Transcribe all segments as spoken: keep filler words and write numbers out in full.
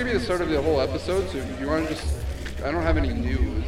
be the start of the whole episode, so if you want to just... I don't have any news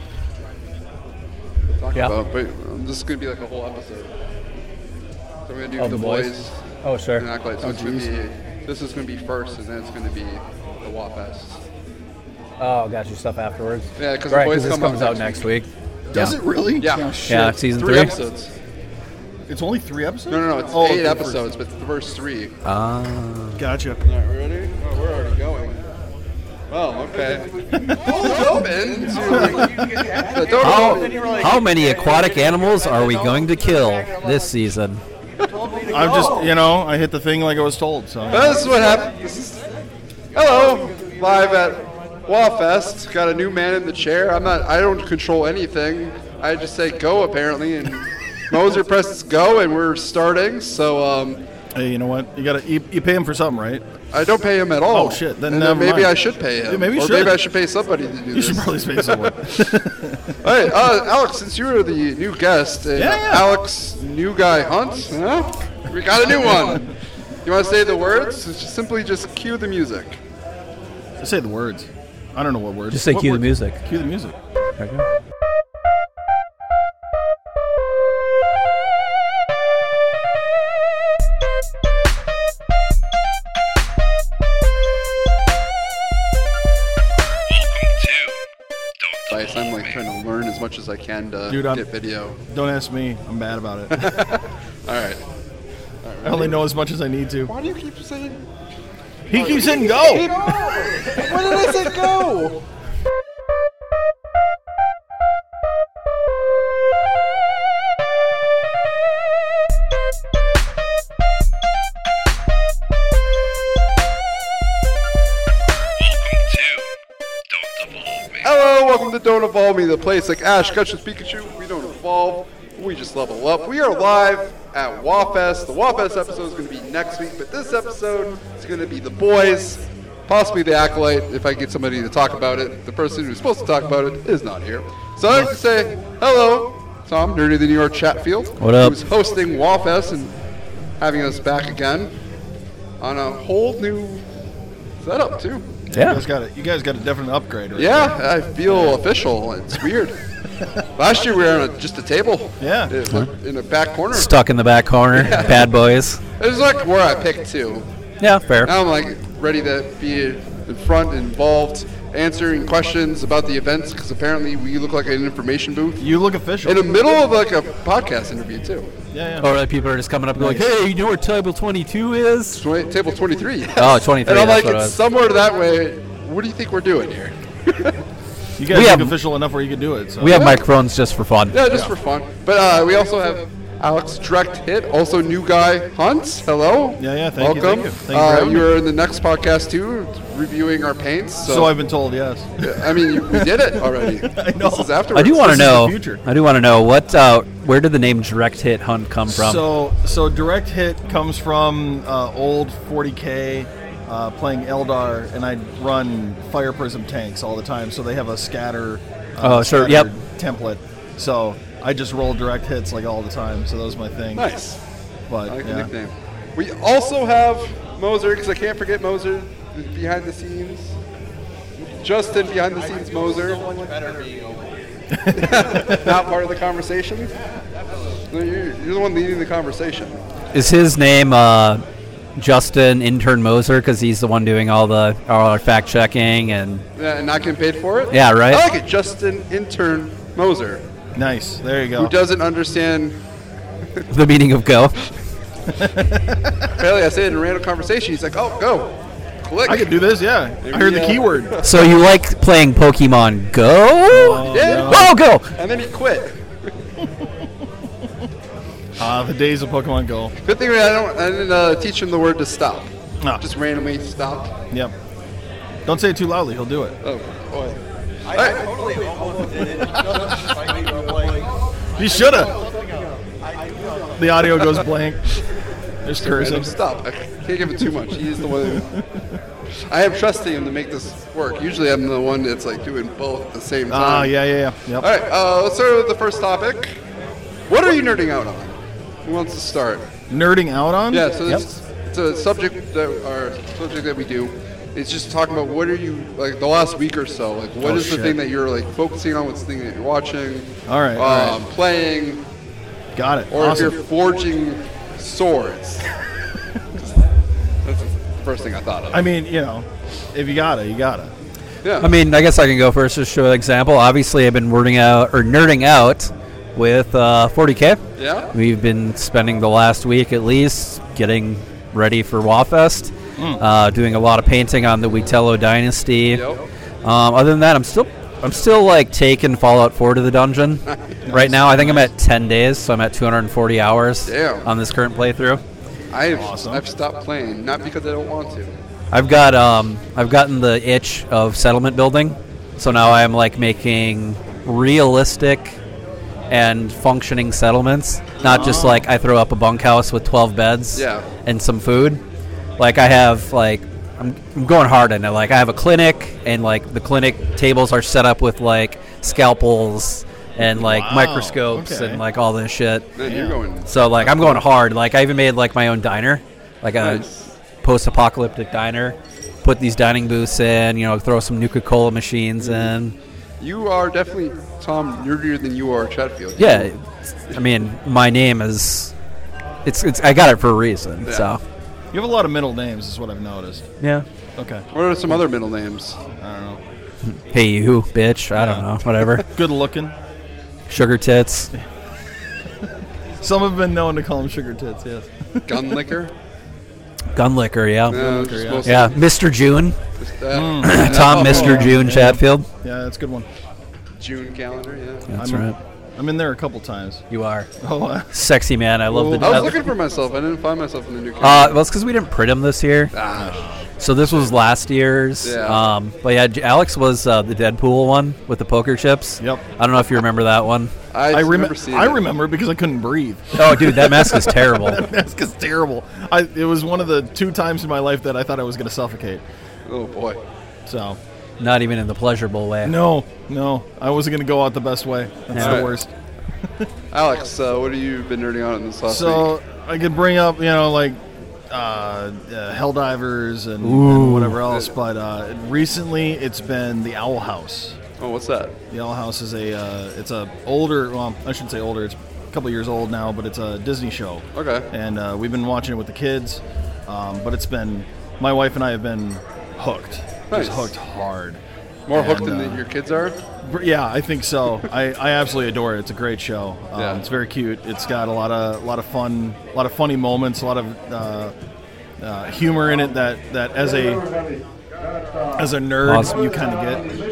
to talk yeah. about, but um, this is going to be like a whole episode. So we're going to do oh, the boys. boys. Oh, sure. And Acolyte. So oh, it's gonna be, this is going to be first, and then it's going to be the WAFest. Oh, got your stuff afterwards? Yeah, because right, the boys this come comes out out next week. week. Does yeah. it really? Yeah. Oh, shit. Yeah, season three. three. episodes. It's only three episodes? No, no, no. It's oh, eight the episodes, but the first three. Ah. Gotcha. All right, ready? Oh, we're already going. Well, okay. Open to how, how many aquatic animals are we going to kill this season? I'm just, you know, I hit the thing like I was told. So this is what happened. This is, hello, live at WAFest. Got a new man in the chair. I'm not. I don't control anything. I just say go apparently, and Moser presses go, and we're starting. So um, hey, you know what? You gotta you, you pay him for something, right? I don't pay him at all. Oh shit! Then and never then maybe mind. I should pay him. Yeah, maybe you or should. maybe I should pay somebody to do You this. should probably pay someone. All right, uh, Alex, since you were the new guest, and Yeah, yeah. Alex, new guy Hunt, huh? We got a new one. You want to say the words? Just simply just cue the music. Just say the words. I don't know what words. Just say What cue the word? music. Cue the music. Okay. I'm like trying to learn as much as I can to Dude, I'm- get video. Don't ask me. I'm bad about it. All right. I only know as much as I need to. Why do you keep saying? He keeps saying go. When did I say go? Hello, welcome to Don't Evolve Me, the place like Ash, Ketchum, Pikachu. We don't evolve, we just level up. We are live at WAFest. The WAFest episode is going to be next week, but this episode is going to be the boys, possibly the Acolyte, if I get somebody to talk about it. The person who's supposed to talk about it is not here. So I'd like to say hello, Tom, Nerdy the New York Chatfield. What up? Who's hosting WAFest and having us back again on a whole new setup, too. You Yeah. guys got it. You guys got a definite upgrade. Right? Yeah, I feel official. It's weird. Last year we were on a, just a table. Yeah. In, in a back corner. Stuck in the back corner. Bad boys. It was like where I picked to. Yeah, fair. Now I'm like ready to be in front, involved, answering questions about the events because apparently we look like an information booth You look official. in the middle of like a podcast interview too. yeah, yeah. Or like people are just coming up and like, hey, you know where table twenty-two is? Twenty, table twenty-three. Yes. Oh, twenty-three, And I'm that's like, what it it's was. somewhere that way. What do you think we're doing here? You guys We look have- official enough where you can do it. So. We have microphones just for fun. Yeah, just for fun. But uh, we also have Alex Direct Hit, also new guy Hunt. Hello. Yeah, yeah, thank you, Welcome. thank you. Thank you for uh, having me. You're in the next podcast too, reviewing our paints. So, So I've been told, yes. I mean, you, we did it already. I know. This is afterwards. I do want to This is the know. future. I do want to know what. Uh, where did the name Direct Hit Hunt come from? So, so direct hit comes from uh, old forty K uh, playing Eldar, and I run Fire Prism tanks all the time. So they have a scatter. Uh, Oh, sure, scatter yep. Template. So I just roll direct hits like all the time. So that was my thing. Nice. But I like the yeah. nickname. We also have Moser, because I can't forget Moser behind the scenes. Justin behind the scenes Moser. Not part of the conversation. No, you're, you're the one leading the conversation. Is his name uh, Justin Intern Moser because he's the one doing all the all our fact checking and Yeah, and not getting paid for it? Yeah, right. I like it. Justin Intern Moser, Nice. There you go. who doesn't understand. the meaning of go. Apparently, I said it in a random conversation. He's like, oh, go. Click. I could do this. Yeah. I heard the Yeah. keyword. So you like playing Pokemon Go? Oh, Yeah. no. Oh, go! And then he quit. Ah, the days of Pokemon Go. Good thing I don't. I didn't uh, teach him the word to stop. No. Just randomly stop. Yep. Don't say it too loudly. He'll do it. Oh boy. I, I totally almost did it. He should have. The audio goes blank. There's cursing. Random stop. I can't give it too much. He's the one. I am trusting him to make this work. Usually, I'm the one that's like doing both at the same time. Ah, yeah, yeah, yeah. Yep. All right. Uh, let's start with the first topic. What are you nerding out on? Who wants to start? Nerding out on? Yeah. So Yep. this, it's a subject that our subject that we do. it's just talking about what are you like the last week or so. Like, what Oh, is the shit. thing that you're like focusing on? What's the thing that you're watching? All right, Um, all right. Playing, Got it. or Awesome. if you're forging swords. That's the first thing I thought of. I mean, you know, if you gotta, you gotta. yeah. I mean, I guess I can go first to show an example. Obviously, I've been wording out or nerding out with uh, forty K. yeah. We've been spending the last week at least getting ready for WaFest, uh, doing a lot of painting on the Witello Dynasty. Yep. Um, other than that, I'm still I'm still like taking Fallout four to the dungeon. Right now, I think I'm at ten days, so I'm at two hundred forty hours Damn. on this current playthrough. I've Awesome. I've stopped playing, not because I don't want to. I've got um I've gotten the itch of settlement building, so now I'm like making realistic and functioning settlements, not just like I throw up a bunkhouse with twelve beds Yeah. and some food. Like I have like I'm, I'm going hard in it. Like I have a clinic, and like the clinic tables are set up with like scalpels and like Wow, microscopes okay. and like all this shit. Man, Yeah. you're going. So like I'm going hard. Like I even made like my own diner, like a Nice. post-apocalyptic diner. Put these dining booths in, you know, throw some Nuka-Cola machines in. You are definitely, Tom, nerdier than you are Chatfield. Yeah, it's- I mean, my name is it's it's I got it for a reason. Yeah. So You have a lot of middle names, is what I've noticed. yeah. Okay. What are some other middle names? I don't know. Hey you, bitch. I don't Yeah. know. Whatever. Good looking. Sugar tits. Some have been known to call them sugar tits. Yes. Gun liquor? Gun liquor. Yeah. No, liquor, just yeah. mostly Yeah. Mister June. just, uh, Tom. Mister June Chatfield. Yeah, that's a good one. June calendar, yeah. That's I'm- right. I'm in there a couple times. You are Oh, uh, sexy man. I love the. I was I- looking for myself. I didn't find myself in the new Uh, calendar. well, it's because we didn't print them this year. Ah, So this was last year's. Yeah. Um, but yeah, J- Alex was uh, the Deadpool one with the poker chips. Yep. I don't know if you remember that one. I, I remember remember. seeing I it. remember because I couldn't breathe. Oh, dude, that mask is terrible. That mask is terrible. I, it was one of the two times in my life that I thought I was going to suffocate. Oh, boy. So, Not even in the pleasurable way. no, no, I wasn't going to go out the best way. That's Yeah. the worst. Alex, uh, what have you been nerding on in this last So week? I could bring up, you know, like uh, uh, Helldivers and, Ooh. and whatever else, but uh, recently it's been the Owl House. Oh, what's that? The Owl House is a uh, it's a older, well, I shouldn't say older. It's a couple years old now, but it's a Disney show. Okay. And uh, we've been watching it with the kids, um, but it's been my wife and I have been hooked, Nice. just hooked hard. More hooked And, than uh, the, your kids are? Br- Yeah, I think so. I, I absolutely adore it. It's a great show. Um, Yeah. It's very cute. It's got a lot of a lot of fun, a lot of funny moments, a lot of uh, uh, humor in it that, that as a as a nerd Awesome. you kind of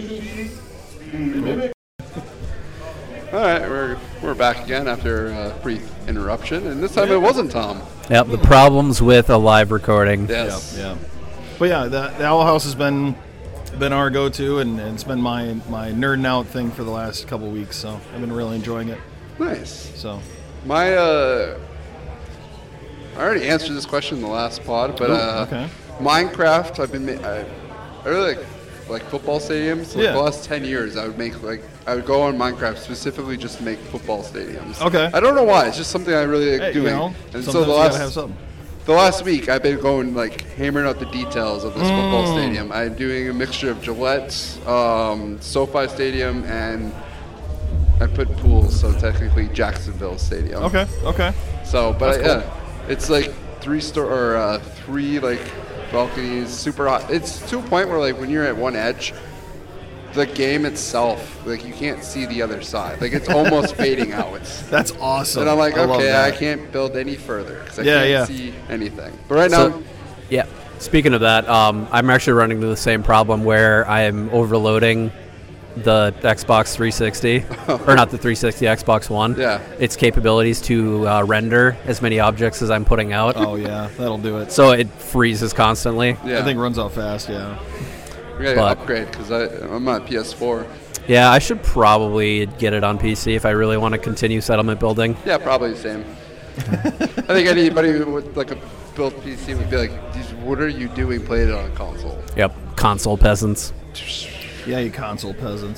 get. All right, we're, we're back again after a brief interruption, and this time it wasn't Tom. Yep, the problems with a live recording. Yes. Yeah. But yeah, the, the Owl House has been been our go-to, and, and it's been my my nerding out thing for the last couple weeks. So I've been really enjoying it. Nice. So My, uh, I already answered this question in the last pod, but Ooh, uh, okay. Minecraft, I've been, ma- I, I really like, like football stadiums. Like Yeah. the last ten years, I would make like, I would go on Minecraft specifically just to make football stadiums. Okay. I don't know why. It's just something I really like hey, doing. you know, and sometimes so the you last, gotta have something. the last week, I've been going like hammering out the details of this football Mm. stadium. I'm doing a mixture of Gillette, um, SoFi Stadium, and I put pools, so technically Jacksonville Stadium. Okay. Okay. So, but That's yeah, cool. it's like three store or uh, three like balconies, super hot. It's to a point where like when you're at one edge, the game itself, like you can't see the other side. Like it's almost fading out. That's awesome. And I'm like, I love okay, I that. can't build any further because I Yeah, can't yeah. see anything. But right now, So, yeah. Speaking of that, um, I'm actually running into the same problem where I am overloading the Xbox three sixty, or not the three sixty, Xbox One. Yeah. Its capabilities to uh, render as many objects as I'm putting out. Oh yeah, that'll do it. So it freezes constantly. yeah, I think it runs out fast. Yeah. we gotta but- upgrade because I'm on P S four. Yeah, I should probably get it on P C if I really want to continue settlement building. Yeah, probably the same. I think anybody with like a built P C would be like, "These- what are you doing playing it on a console?" Yep, console peasants. Yeah, you console peasants.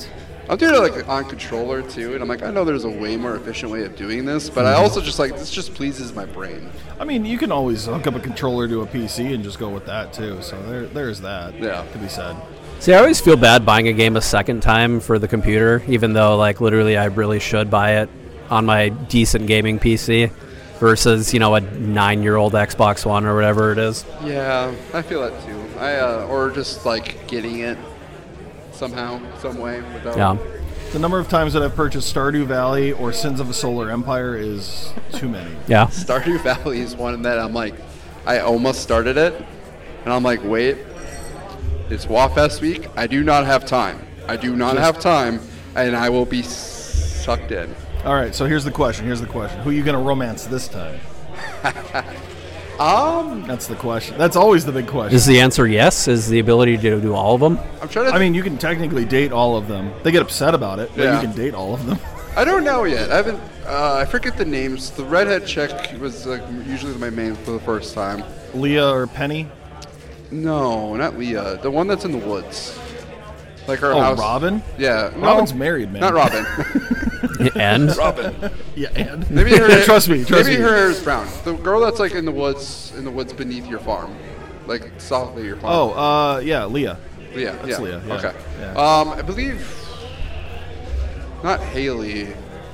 I'm doing it like on controller too, and I'm like, I know there's a way more efficient way of doing this, but I also just like this just pleases my brain. I mean, you can always hook up a controller to a P C and just go with that too. So there, there's that. Yeah. To be said. See, I always feel bad buying a game a second time for the computer, even though, like, literally I really should buy it on my decent gaming P C versus, you know, a nine-year-old Xbox One or whatever it is. Yeah, I feel that too. I uh, or just like getting it somehow, some way without. Yeah. The number of times that I've purchased Stardew Valley or Sins of a Solar Empire is too many. Yeah. Stardew Valley is one that I'm like, I almost started it, and I'm like, wait, it's WAFest week. I do not have time. I do not have time, and I will be sucked in. All right, so here's the question. Here's the question. Who are you going to romance this time? Um, That's the question. That's always the big question. Is the answer yes? Is the ability to do all of them? I'm trying to. I mean, you can technically date all of them. They get upset about it, but Yeah. you can date all of them. I don't know yet. I haven't. Uh, I forget the names. The redhead chick was like usually my main for the first time. Leah or Penny? No, not Leah. The one that's in the woods. Like her Oh, house. Robin? Yeah. no, Robin's married, man. Not Robin. And? Robin. Yeah, and Maybe her. hair- trust me, trust maybe me. her hair is brown. The girl that's like in the woods, in the woods beneath your farm, like south of your farm. Oh, uh, yeah, Leah. Leah. that's yeah. Leah, yeah, Okay. yeah. Um, I believe. Not Haley.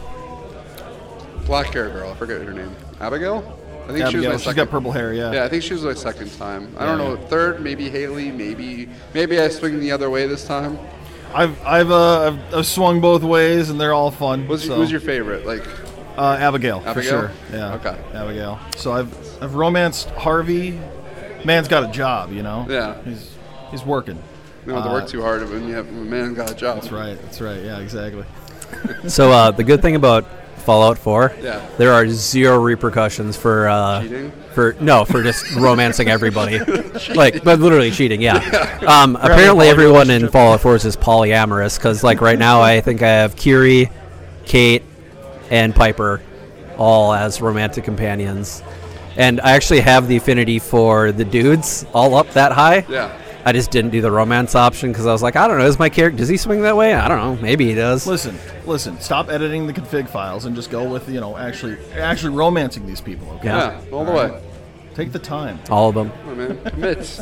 Black hair girl. I forget her name. Abigail. I think she was Abigail, my she's second. got purple hair, yeah. Yeah, I think she was my second time. I don't Yeah. know. Third, maybe Haley. Maybe maybe I swing the other way this time. I've I've, uh, I've I've swung both ways, and they're all fun. Who's, so. who's your favorite? Like, uh, Abigail, for Abigail? sure. Yeah. Okay. Abigail. So I've I've romanced Harvey. Man's got a job, you know. Yeah. He's he's working. you don't have to Uh, work too hard when you have when a man got a job. That's right. That's right. Yeah, exactly. So uh, the good thing about Fallout four, Yeah. there are zero repercussions for uh, Cheating? for no for just romancing everybody, like but literally cheating. Yeah. Um, apparently, poly everyone in relationship. Fallout four is just polyamorous because like right now I think I have Kiri, Kate, and Piper all as romantic companions, and I actually have the affinity for the dudes all up that high. Yeah. I just didn't do the romance option because I was like, I don't know, is my character, does he swing that way? I don't know, maybe he does. Listen, listen. Stop editing the config files and just go with you know actually actually romancing these people. Okay. Yeah. Yeah, all the way. Take the time. All of them. Come on, man. Commit.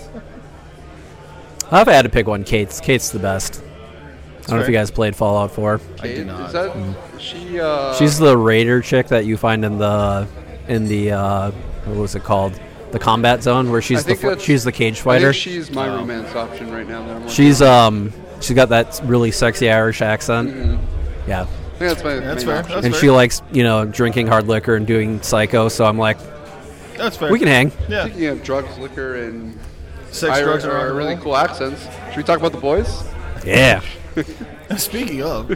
I've had to pick one. Kate's Kate's the best. I don't know if fair. you guys played Fallout four. Kate, do not. is that she? Uh, She's the raider chick that you find in the in the uh, what was it called? The combat zone where I she's the think fl- that's- she's the cage I fighter. think she's my romance option right now. That I'm working She's on. um she's got that really sexy Irish accent. Mm-hmm. Yeah. I think that's my That's main fair. option. That's And fair. she likes, you know, drinking hard liquor and doing psycho, so I'm like, That's fair. we can hang. Yeah. Speaking of drugs, liquor, and Sex, Irish drugs, and rock are and really roll. cool accents. Should we talk about the boys? Yeah. Speaking of,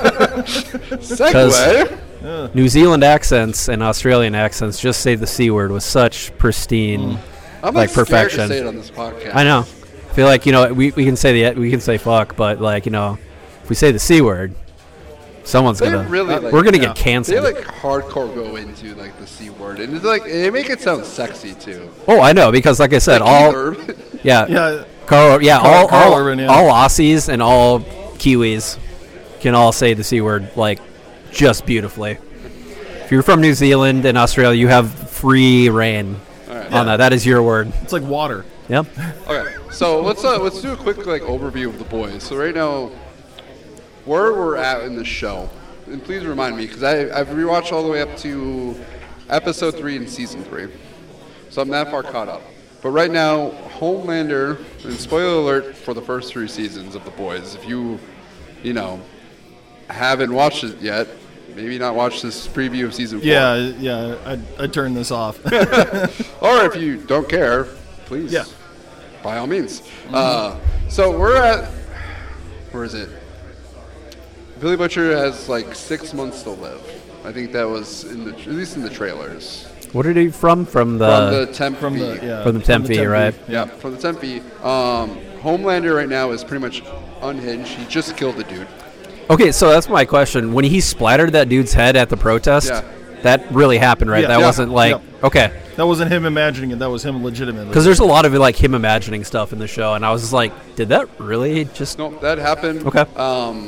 Segue. New Zealand accents and Australian accents just say the C word with such pristine I'm like like scared perfection. to say it on this podcast. I know. I feel like, you know, we, we can say the we can say fuck, but like, you know, if we say the C word, someone's They gonna really, like- we're gonna yeah. get They canceled. like hardcore go into like the C word, and it's like they make it sound sexy too. oh, I know, because like I said, Like all either. yeah, yeah, Carl, yeah, Carl- all Carl all, Urban, yeah. all Aussies and all Kiwis can all say the C word like just beautifully. If you're from New Zealand and Australia, you have free reign Alright. on that. That is your word. it's like water. Yep. Okay, so let's uh, let's do a quick like overview of the boys. So right now, where we're at in the show, and please remind me because I I've rewatched all the way up to episode three in season three, so I'm that far caught up. But right now, Homelander, and spoiler alert for the first three seasons of the boys. If you, you know, haven't watched it yet, maybe not watch this preview of season four. Yeah, yeah. I I turned this off. Or if you don't care, please. Yeah. By all means. Uh, so we're at, where is it? Billy Butcher has like six months to live. I think that was in the, at least in the trailers. What are you from? From the From the Tempe. From the yeah. From the Tempe, right? Yeah, from the Tempe. Um, Homelander right now is pretty much unhinged. He just killed the dude. Okay, so that's my question. When he splattered that dude's head at the protest, Yeah. that really happened, right? Yeah. that Yeah. wasn't like Yep. okay, That wasn't him imagining it. That was him legitimately. because there's a lot of like him imagining stuff in the show, and I was just like, did that really just? No, that happened. Okay. Um,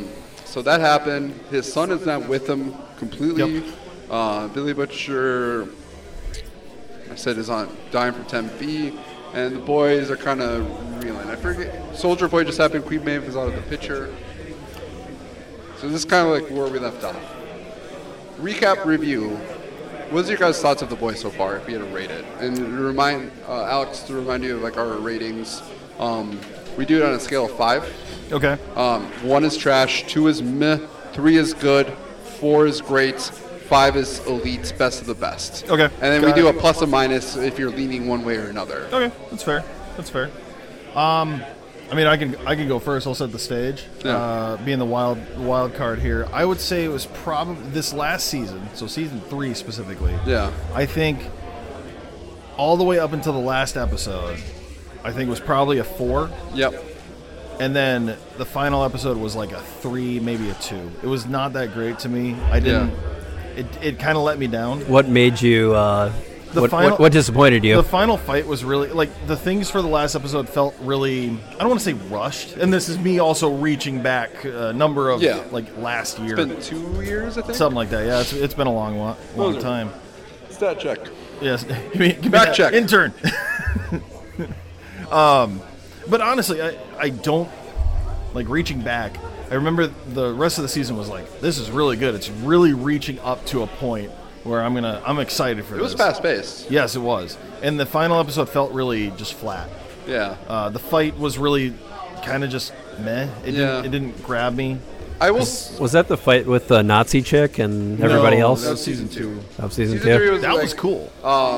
so that happened. His son is not with him completely. Yep. Uh, Billy Butcher, I said, is on dying from ten B, and the boys are kind of reeling. I forget. Soldier Boy just happened. Queen Maeve is out of the picture. So this is kind of like where we left off. Recap review. What's your guys' thoughts of the boys so far, if you had to rate it? And to remind uh, Alex to remind you of like our ratings. Um, we do it on a scale of five. Okay. Um, one is trash, two is meh, three is good, four is great, five is elite, best of the best. Okay. And then Got we do it. a plus or minus if you're leaning one way or another. Okay, that's fair. That's fair. Um, I mean, I can I can go first. I'll set the stage. Yeah. Uh, being the wild wild card here, I would say it was probably this last season, so season three specifically. Yeah. I think all the way up until the last episode, I think it was probably a four, Yep. and then the final episode was like a three, maybe a two. It was not that great to me. I didn't. It it kind of let me down. What made you? Uh, The what, final- what, what disappointed you? The final fight was really like the things for the last episode felt really. I don't want to say rushed, and this is me also reaching back a number of Yeah. like last year, It's been two years, I think. something like that. Yeah, it's, it's been a long, long, long Those are- time. Stat check. Yes, give me, give me Back that. check. Intern. um, but honestly, I I don't like reaching back. I remember the rest of the season was like, this is really good. It's really reaching up to a point where I'm gonna I'm excited for It was this. fast paced. Yes, it was. And the final episode felt really just flat. Yeah. Uh, the fight was really kind of just meh. It, Yeah. didn't, it didn't grab me. I will. s- Was that the fight with the Nazi chick and everybody No, else? that was season two. Of season, Season three two. was That like, was cool.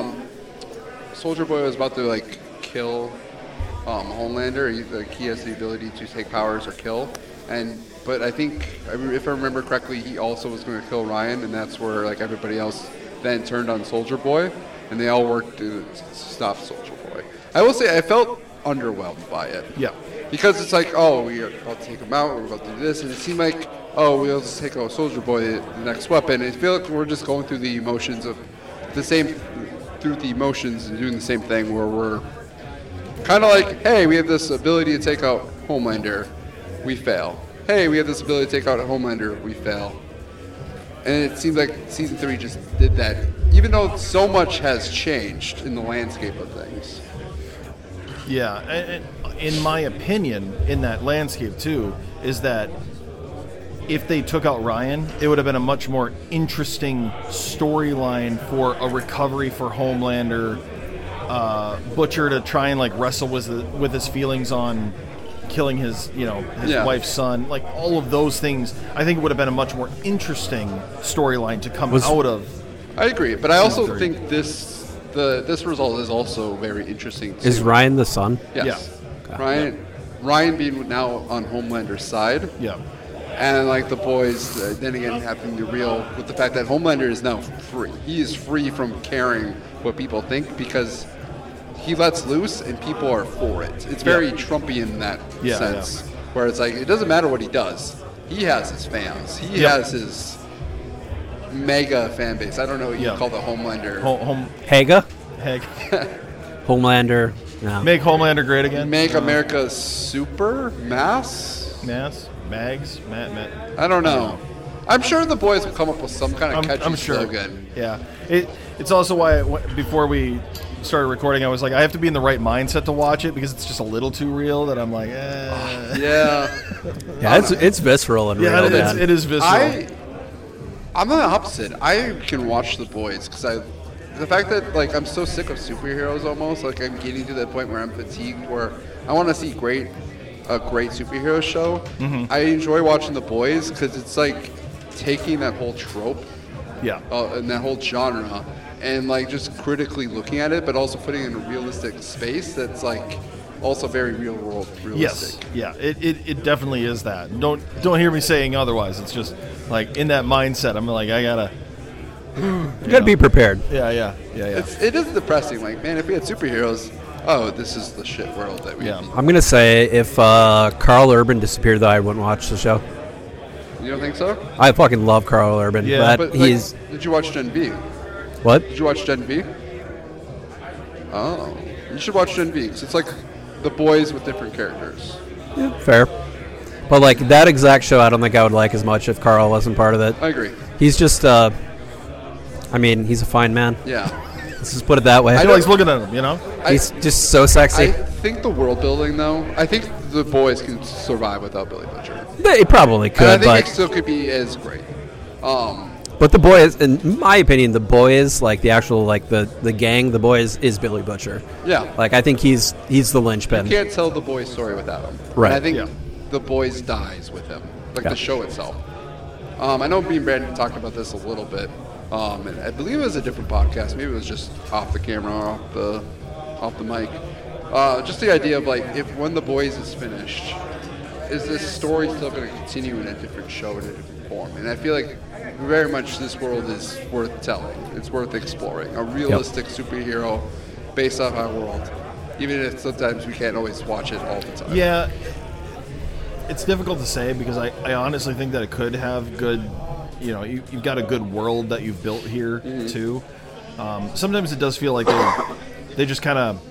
Soldier Boy was about to like kill um, Homelander. He, like, he has the ability to take powers or kill, and but I think I mean, if I remember correctly, he also was going to kill Ryan, and that's where like everybody else then turned on Soldier Boy, and they all worked to stop Soldier Boy. I will say I felt underwhelmed by it. Yeah. Because it's like, oh, we're about to take him out, we're about to do this, and it seemed like, oh, we'll just take out Soldier Boy, the next weapon. I feel like we're just going through the emotions of the same, through the emotions and doing the same thing where we're kind of like, hey, we have this ability to take out Homelander, we fail. Hey, we have this ability to take out Homelander, we fail. And it seems like season three just did that, even though so much has changed in the landscape of things. Yeah. And, and in my opinion, in that landscape too, is that if they took out Ryan, it would have been a much more interesting storyline for a recovery for Homelander, uh, Butcher to try and like wrestle with the, with his feelings on killing his, you know, his Yeah. wife's son, like all of those things. I think it would have been a much more interesting storyline to come Was- out of. I agree, but I also three. think this the this result is also very interesting. Too. Is Ryan the son? Yes. Yeah. Ryan Ryan being now on Homelander's side, Yeah. and like the boys, uh, then again having to real with the fact that Homelander is now free. He is free from caring what people think because he lets loose and people are for it. It's very Yeah. Trumpian in that Yeah, sense, where it's like it doesn't matter what he does. He has his fans. He Yep. has his mega fan base. I don't know what you Yeah. call the Homelander. Home, home Haga? heck. Homelander? No. Make Homelander great again. Make America super mass? Mass, Mags, Matt, Matt. I don't know. I'm sure the boys will come up with some kind of I'm, catchy I'm sure. slogan. Yeah. It, it's also why it, before we started recording, I was like, I have to be in the right mindset to watch it because it's just a little too real. That I'm like, eh. Yeah. Yeah, it's, it's visceral and yeah, real, it, man. it's, it is visceral. I, I'm the opposite. I can watch the boys because I, the fact that like I'm so sick of superheroes almost. Like I'm getting to that point where I'm fatigued, where I want to see great, a great superhero show. Mm-hmm. I enjoy watching the boys because it's like taking that whole trope yeah. uh, and that whole genre and like just critically looking at it, but also putting it in a realistic space that's like also very real world Yes. realistic. Yeah. It, it, it definitely is that. Don't don't hear me saying otherwise. It's just like in that mindset. I'm like, I gotta. You gotta be prepared. Yeah. Yeah. Yeah. Yeah. It's it is depressing. Like man, if we had superheroes, oh, this is the shit world that we. Yeah. I'm gonna say if uh, Carl Urban disappeared, though, I wouldn't watch the show. You don't think so? I fucking love Carl Urban. Yeah, but But like, he's did you watch Gen V? what? Did you watch Gen V? Oh, you should watch Gen V because it's like the boys with different characters. Yeah, fair. But like that exact show, I don't think I would like as much if Carl wasn't part of it. I agree. He's just, uh, I mean, he's a fine man. Yeah. Let's just put it that way. I feel like looking at him, you know? He's just so sexy. I think the world building, though, I think the boys can survive without Billy Butcher. They probably could, and I think but it still could be as great. Um, but the boys, in my opinion, the boys, like the actual, like the, the gang, the boys is Billy Butcher. yeah. Like I think he's he's the linchpin. You can't tell the boys' story without him. Right. And I think Yeah. the boys dies with him, like Yeah. the show itself. Um, I know me and Brandon talked about this a little bit. Um, and I believe it was a different podcast. Maybe it was just off the camera, off the off the mic. Uh, just the idea of like, if when the boys is finished, is this story still going to continue in a different show, in a different form? And I feel like very much this world is worth telling. It's worth exploring. A realistic superhero based off our world, even if sometimes we can't always watch it all the time. Yeah, it's difficult to say because I, I honestly think that it could have good, you know, you, you've got a good world that you've built here Mm-hmm. too. Um, sometimes it does feel like they, they just kind of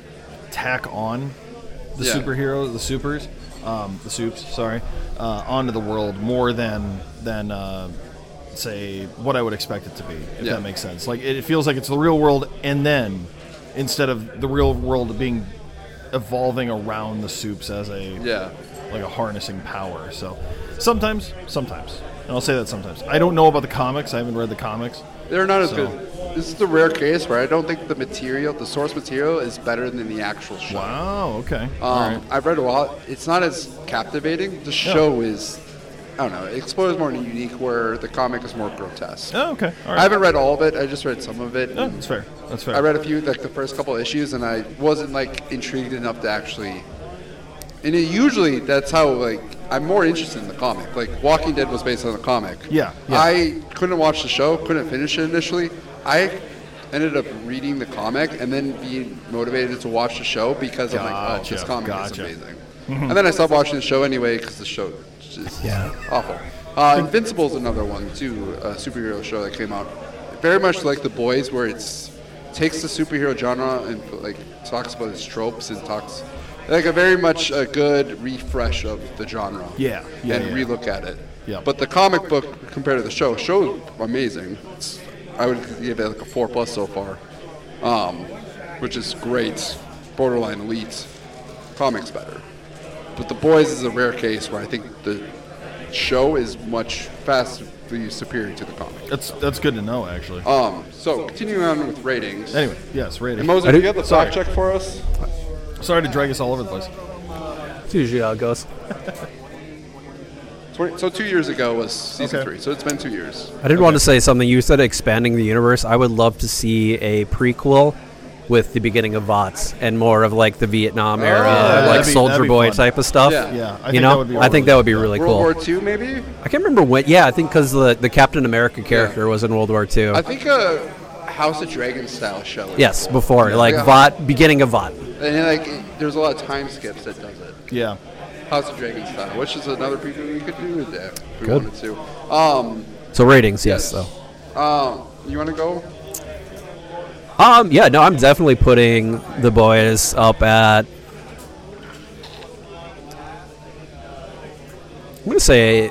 tack on the Yeah. superheroes, the supers, um, the soups, sorry, uh, onto the world more than than uh, say what I would expect it to be, if Yeah. that makes sense. Like it, it feels like it's the real world, and then instead of the real world being evolving around the soups as a Yeah. like a harnessing power. So sometimes, sometimes, and I'll say that sometimes. I don't know about the comics. I haven't read the comics. They're not as So- good. This is the rare case where I don't think the material, the source material, is better than the actual show. Wow. Okay. Um, All right. I've read a lot. It's not as captivating. The show is, I don't know, it explores more unique, where the comic is more grotesque. Oh, okay. All I right. haven't read all of it. I just read some of it. Oh, that's fair. That's fair. I read a few, like the first couple issues, and I wasn't like intrigued enough to actually. And it, usually, that's how like I'm more interested in the comic. Like Walking Dead was based on the comic. Yeah, yeah. I couldn't watch the show, couldn't finish it initially. I ended up reading the comic and then being motivated to watch the show because I'm like, oh, this Gotcha, comic gotcha. is amazing. And then I stopped watching the show anyway because the show is just Yeah. awful. Uh, Invincible is another one too, a superhero show that came out. Very much like The Boys, where it's takes the superhero genre and like talks about its tropes and talks like a very much a good refresh of the genre. Yeah, yeah, and yeah. relook at it. Yeah. But the comic book compared to the show, show is amazing. It's, I would give it like a four plus so far, um, which is great, borderline elite. Comics better, but The Boys is a rare case where I think the show is much vastly superior to the comic. That's that's good to know, actually. Um, so continuing on with ratings. Anyway, yes, rating. And Moser, I do do- you have the sorry. fact check for us? Sorry to drag us all over the place. It's usually how it goes. Twenty- So two years ago was season Okay. three. So it's been two years. I did want to say something. You said expanding the universe. I would love to see a prequel with the beginning of V O T S and more of like the Vietnam era, that'd like be- Soldier that'd be Boy fun. type of stuff. Yeah. Yeah, I you think know, that would be I think really that would be cool. really World cool. War Two, maybe. I can't remember when. Yeah, I think because the the Captain America character was in World War Two. I think a House of Dragons style show. Yes, before like Yeah. V O T, beginning of V O T. And like, it- there's a lot of time skips that does it. Yeah. House of Dragons style, which is another preview we could do with that if we Good. wanted to. Um, So ratings, yes. So, um, you want to go? um, yeah, no, I'm definitely putting the boys up at. I'm gonna say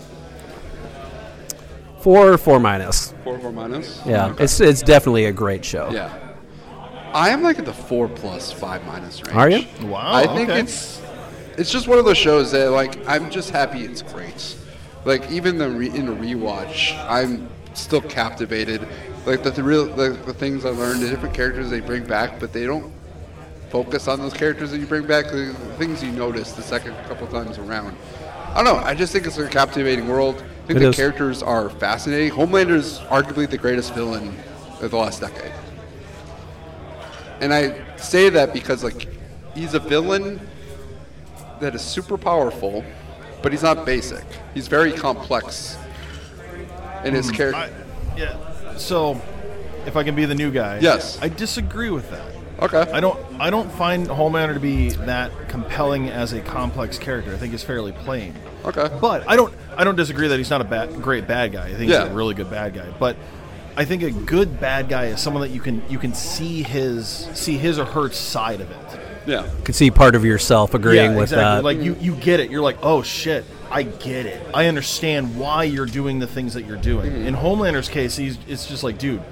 four, four minus. Four, four minus. Yeah, Okay. it's it's definitely a great show. Yeah. I am like at the four plus five minus range. Are you? Wow, I think okay. it's it's just one of those shows that like I'm just happy it's great. Like even the re- in a rewatch, I'm still captivated. Like the, the real the, the things I learned, the different characters they bring back, but they don't focus on those characters that you bring back. The, the things you notice the second couple times around. I don't know. I just think it's a captivating world. I think It the is. characters are fascinating. Homelander's arguably the greatest villain of the last decade. And I say that because like he's a villain that is super powerful, but he's not basic. He's very complex in his character. I, yeah. So, if I can be the new guy, Yes. I disagree with that. Okay. I don't. I don't find Homelander to be that compelling as a complex character. I think he's fairly plain. Okay. But I don't. I don't disagree that he's not a bad, great bad guy. I think Yeah. he's a really good bad guy. But I think a good bad guy is someone that you can you can see his see his or her side of it. Yeah. Could see part of yourself agreeing yeah, with exactly. that. Like you, you get it. You're like, oh shit, I get it. I understand why you're doing the things that you're doing. Mm-hmm. In Homelander's case, he's it's just like, dude,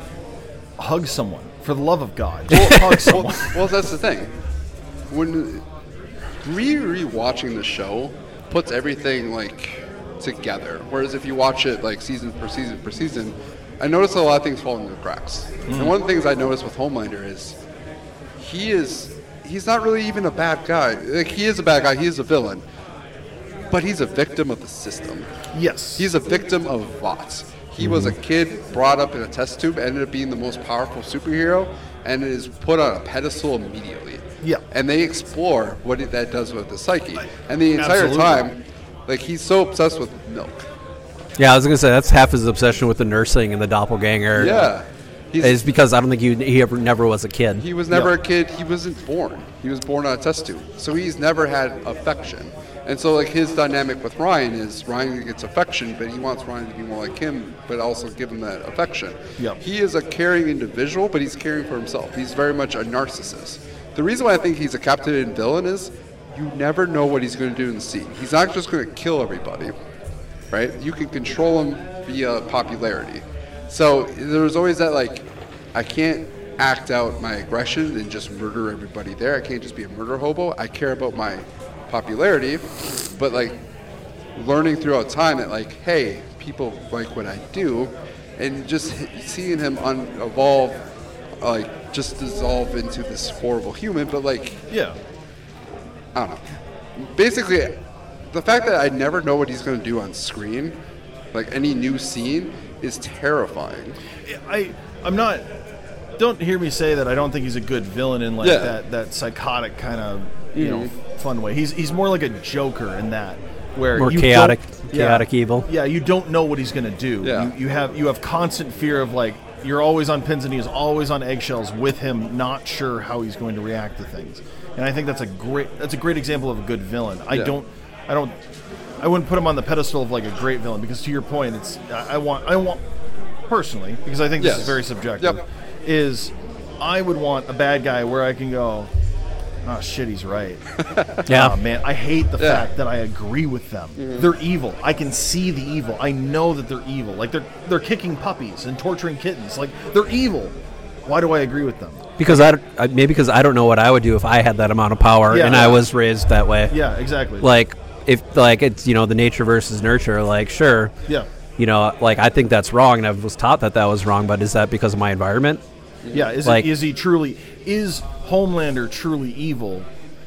hug someone for the love of God. Just hug someone. Well, well, that's the thing. When re rewatching the show puts everything like together, whereas if you watch it like season per season per season, I noticed a lot of things fall into the cracks. Mm-hmm. And one of the things I noticed with Homelander is he is he's not really even a bad guy. Like he is a bad guy. He is a villain, but he's a victim of the system. Yes. He's a victim of Vots. He was a kid brought up in a test tube, ended up being the most powerful superhero, and is put on a pedestal immediately. Yeah. And they explore what it, that does with the psyche. And the entire Absolutely. time, like, he's so obsessed with milk. Yeah, I was gonna say that's half his obsession with the nursing and the doppelganger. Yeah. He's, Is because I don't think he, he ever never was a kid. he was never Yeah. a kid. He wasn't born. He was born on a test tube. So he's never had affection. And so, like, his dynamic with Ryan is Ryan gets affection, but he wants Ryan to be more like him, but also give him that affection. Yep. He is a caring individual, but he's caring for himself. He's very much a narcissist. The reason why I think he's a captain and villain is you never know what he's going to do in the scene. He's not just going to kill everybody, right? You can control him via popularity. So there's always that, like, I can't act out my aggression and just murder everybody there. I can't just be a murder hobo. I care about my popularity, but like learning throughout time that like, hey, people like what I do, and just seeing him un- evolve, like just dissolve into this horrible human. But like, Yeah. I don't know. Basically, the fact that I never know what he's going to do on screen, like any new scene, is terrifying. I I'm not. Don't hear me say that I don't think he's a good villain in like Yeah. that, that psychotic kind of you know fun way. He's he's more like a Joker in that where More you chaotic- don't- chaotic evil. Yeah, you don't know what he's gonna do. Yeah. You, you have you have constant fear of like you're always on pins and needles, always on eggshells with him, not sure how he's going to react to things. And I think that's a great that's a great example of a good villain. I Yeah. don't I don't I wouldn't put him on the pedestal of like a great villain because to your point, it's I, I want I want personally because I think this Yes. is very subjective. Yep. Is I would want a bad guy where I can go, oh shit, he's right. Yeah. Oh, man, I hate the Yeah. fact that I agree with them. They're evil. I can see the evil. I know that they're evil. Like they're they're kicking puppies and torturing kittens. Like they're evil. Why do I agree with them? Because I, don't- I- maybe because I don't know what I would do if I had that amount of power Yeah. and I was raised that way. Yeah, exactly. Like if like it's you know the nature versus nurture. Like sure, yeah, you know like I think that's wrong and I was taught that that was wrong. But is that because of my environment? yeah. Is Like- it, is he truly is Homelander truly evil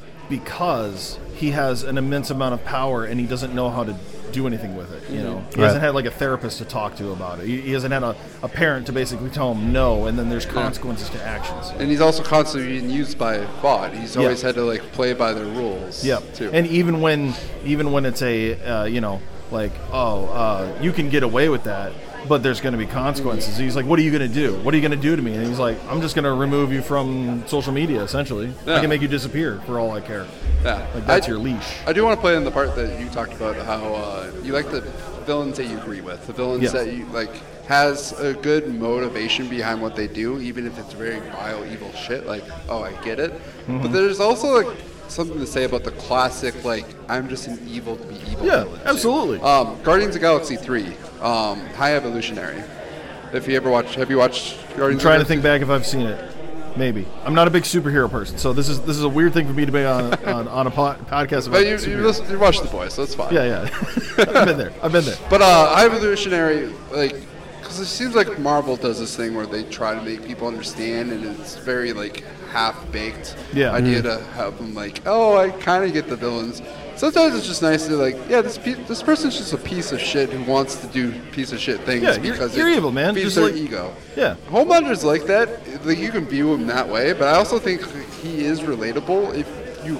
because he has an immense amount of power and he doesn't know how to do anything with it? You know, he Right. hasn't had like a therapist to talk to about it. He, he hasn't had a, a parent to basically tell him no, and then there's consequences to actions. And he's also constantly being used by Vought. He's Yeah. always had to like play by their rules. Yeah, Too. and even when even when it's a uh, you know like oh uh, you can get away with that, but there's going to be consequences. He's like, what are you going to do? What are you going to do to me? And he's like, I'm just going to remove you from social media. Essentially, I Yeah. can make you disappear for all I care. yeah. Like that's I, your leash. I do want to play in the part that you talked about how uh, you like the villains that you agree with, the villains Yeah. that you like has a good motivation behind what they do, even if it's very vile, evil shit. Like, oh, I get it. Mm-hmm. But there's also like something to say about the classic, like I'm just an evil to be evil. Yeah, villain, too. absolutely. Um, Guardians of the Galaxy three, um, High Evolutionary. If you ever watched, have you watched I'm Guardians? trying to of the think back if I've seen it. Maybe I'm not a big superhero person, so this is this is a weird thing for me to be on on, on a po- podcast about. But you, you, superheroes. listen, you watched The Boys, so it's fine. yeah, yeah. I've been there. I've been there. But uh, High Evolutionary, like, because it seems like Marvel does this thing where they try to make people understand, and it's very like half-baked Yeah. idea to have them like, oh, I kind of get the villains. Sometimes it's just nice to like, yeah, this pe- this person's just a piece of shit who wants to do piece of shit things Yeah, you're- because you're it evil, man. feeds Just their like- ego. Yeah. Homelander's like that. Like you can view him that way, but I also think he is relatable if you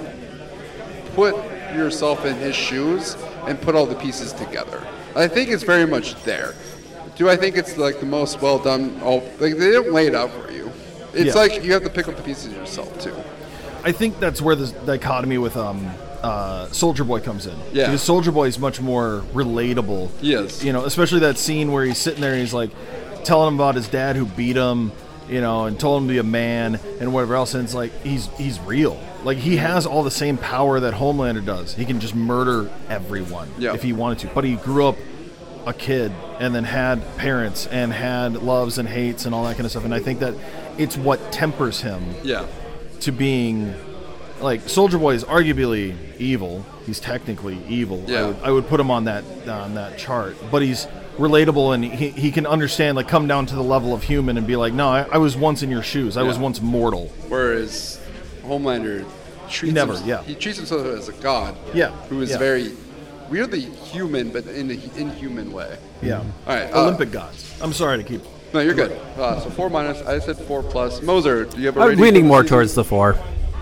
put yourself in his shoes and put all the pieces together. I think it's very much there. Do I think it's like the most well done? All like they don't lay it out for you. It's Yeah. like you have to pick up the pieces yourself too. I think that's where the dichotomy with um, uh, Soldier Boy comes in. Yeah. Because Soldier Boy is much more relatable. Yes. You know, especially that scene where he's sitting there and he's like telling him about his dad who beat him you know, and told him to be a man and whatever else. And it's like he's he's real. Like he has all the same power that Homelander does. He can just murder everyone Yeah. if he wanted to. But he grew up a kid and then had parents and had loves and hates and all that kind of stuff. And I think that it's what tempers him Yeah. to being like Soldier Boy is arguably evil. He's technically evil. Yeah. I would, I would put him on that on that chart. But he's relatable and he, he can understand, like come down to the level of human and be like, no, I, I was once in your shoes. I was Yeah. once mortal. Whereas Homelander treats Never, him- yeah. he treats himself as a god. Yeah, Who is yeah. very weirdly human, but in an inhuman way. Yeah. All right. Uh, Olympic gods. I'm sorry to keep. No, you're good. Uh, so four minus. I said four plus. Moser, do you have a I'm rating? leaning for more the season? towards the four.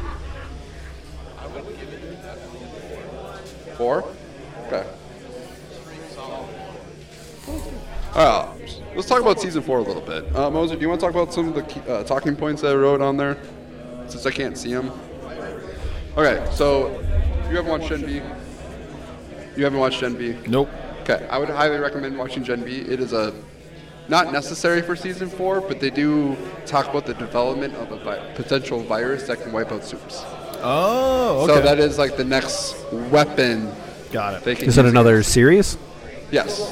Four? Okay. Alright, let's talk about season four a little bit. Uh, Moser, do you want to talk about some of the key, uh, talking points that I wrote on there? Since I can't see them. Okay, so you haven't watched Gen B? You haven't watched Gen B? Nope. Okay, I would highly recommend watching Gen B. It is a not necessary for season four, but they do talk about the development of a vi- potential virus that can wipe out soups. Oh, okay. So that is like the next weapon Got it. they can Is that use another against- series? Yes.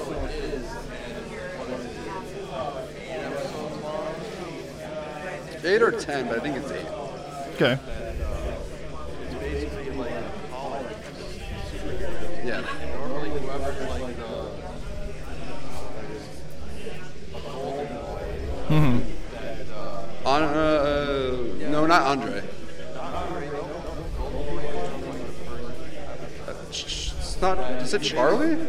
Eight or ten, but I think it's eight. Okay. Yeah. Mm-hmm. On, uh, no, not Andre. Uh, ch- ch- It's not. Is it Charlie?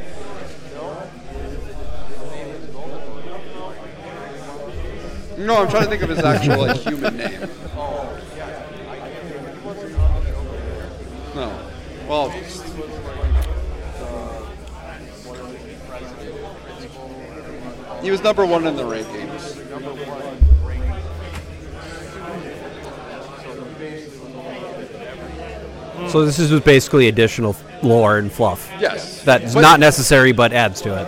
No, I'm trying to think of his actual like human name. No. Well. He was number one in the rankings. So this is just basically additional lore and fluff. Yes. That's But- not necessary, but adds to it.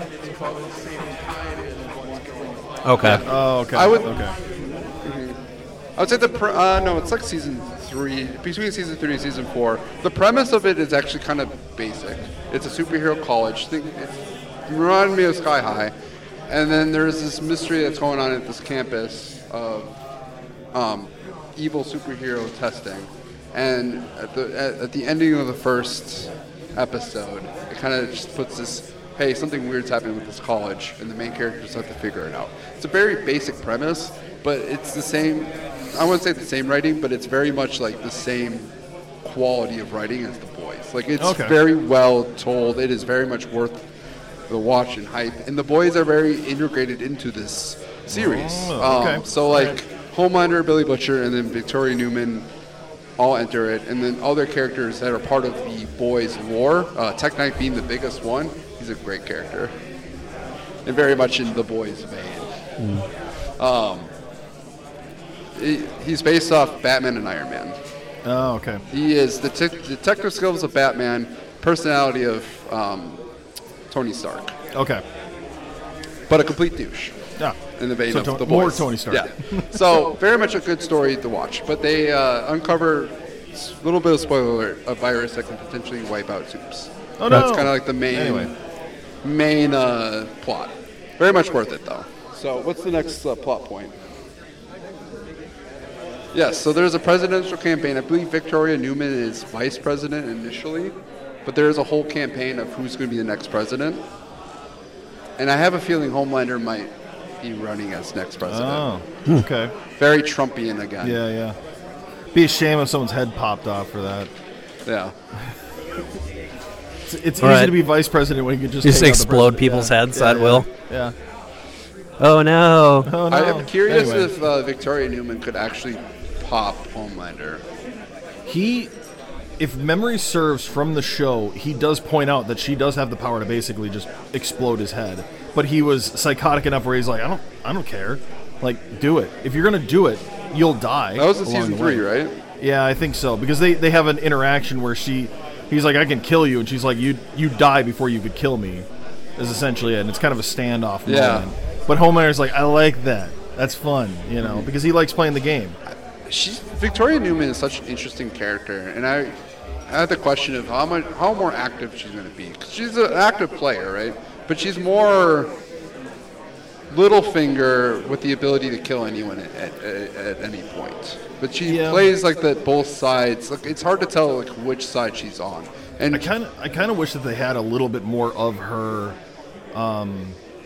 Okay. Oh, okay. I would- Okay. I would say the pre- uh, no, it's like season three, between season three and season four. The premise of it is actually kind of basic. It's a superhero college. Think it reminded me of Sky High, and then there's this mystery that's going on at this campus of um, evil superhero testing. And at the at, at the ending of the first episode, it kind of just puts this, hey, something weird's happening with this college, and the main characters have to figure it out. It's a very basic premise, but it's the same. I wouldn't say the same writing, but it's very much like the same quality of writing as The Boys. Like it's Okay. very well told. It is very much worth the watch and hype. And The Boys are very integrated into this series. Oh, okay. Um, so like Homelander, Billy Butcher, and then Victoria Newman all enter it, and then other characters that are part of the Boys lore. Uh, Tech Knight being the biggest one. He's a great character, and very much in The Boys vein. Um, he- he's based off Batman and Iron Man. Oh, okay. He is the te- detective skills of Batman, personality of um, Tony Stark, Okay. but a complete douche. Yeah. In the vein So of to- The Boys. more Tony Stark. Yeah. So very much a good story to watch. But they uh, uncover a little bit of spoiler alert, a virus that can potentially wipe out soups. Oh, That's no. kind of like the main Anyway. main uh, plot. Very much worth it though. So what's the next uh, plot point? Yes, so there's a presidential campaign. I believe Victoria Newman is vice president initially, but there is a whole campaign of who's going to be the next president. And I have a feeling Homelander might be running as next president. Oh, okay. Very Trumpian again. Yeah, yeah. Be a shame if someone's head popped off for that. Yeah. It's, it's All easy right. to be vice president when you can just Just take out the explode president. people's Yeah. heads Yeah, at yeah. will. Yeah. Oh no. Oh no. I am curious Anyway. if uh, Victoria Newman could actually pop Homelander. He, if memory serves from the show, he does point out that she does have the power to basically just explode his head. But he was psychotic enough where he's like, I don't, I don't care. Like, do it. If you're gonna do it, you'll die. That was in along season the three, way. right? Yeah, I think so. Because they, they have an interaction where she, he's like, I can kill you, and she's like, you you die before you could kill me. Is essentially it. And it's kind of a standoff Yeah. moment. But Homelander's like, I like that. That's fun, you know, because he likes playing the game. She's Victoria Newman is such an interesting character, and I, I had the question of how much, how more active she's going to be. 'Cause she's an active player, right? But she's more Littlefinger with the ability to kill anyone at, at, at any point. But she Yeah. plays like that both sides. Like it's hard to tell like which side she's on. And I kind of, I kind of wish that they had a little bit more of her, um,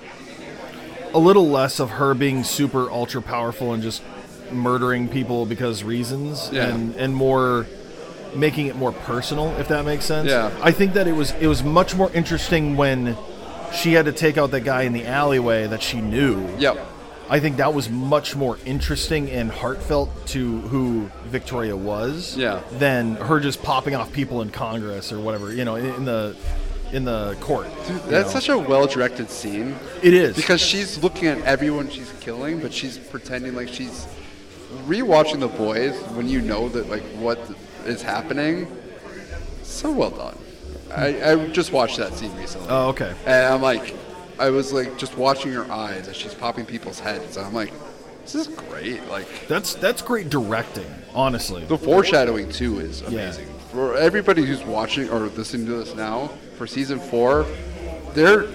a little less of her being super ultra powerful and just murdering people because reasons, Yeah. and and more making it more personal, if that makes sense. Yeah. I think that it was it was much more interesting when she had to take out that guy in the alleyway that she knew. Yep. I think that was much more interesting and heartfelt to who Victoria was, Yeah. than her just popping off people in Congress or whatever, you know, in, in the in the court. Dude, you that's know. such a well-directed scene. It is. Because she's looking at everyone she's killing, but she's pretending like she's rewatching The Boys when you know that like what is happening. So well done. I, I just watched that scene recently. Oh, okay. And I'm like, I was like just watching her eyes as she's popping people's heads. And I'm like, this is great. Like That's that's great directing, honestly. the foreshadowing too is Yeah. amazing. For everybody who's watching or listening to this now, for season four, they're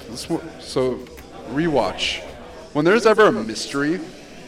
so rewatch. When there's ever a mystery,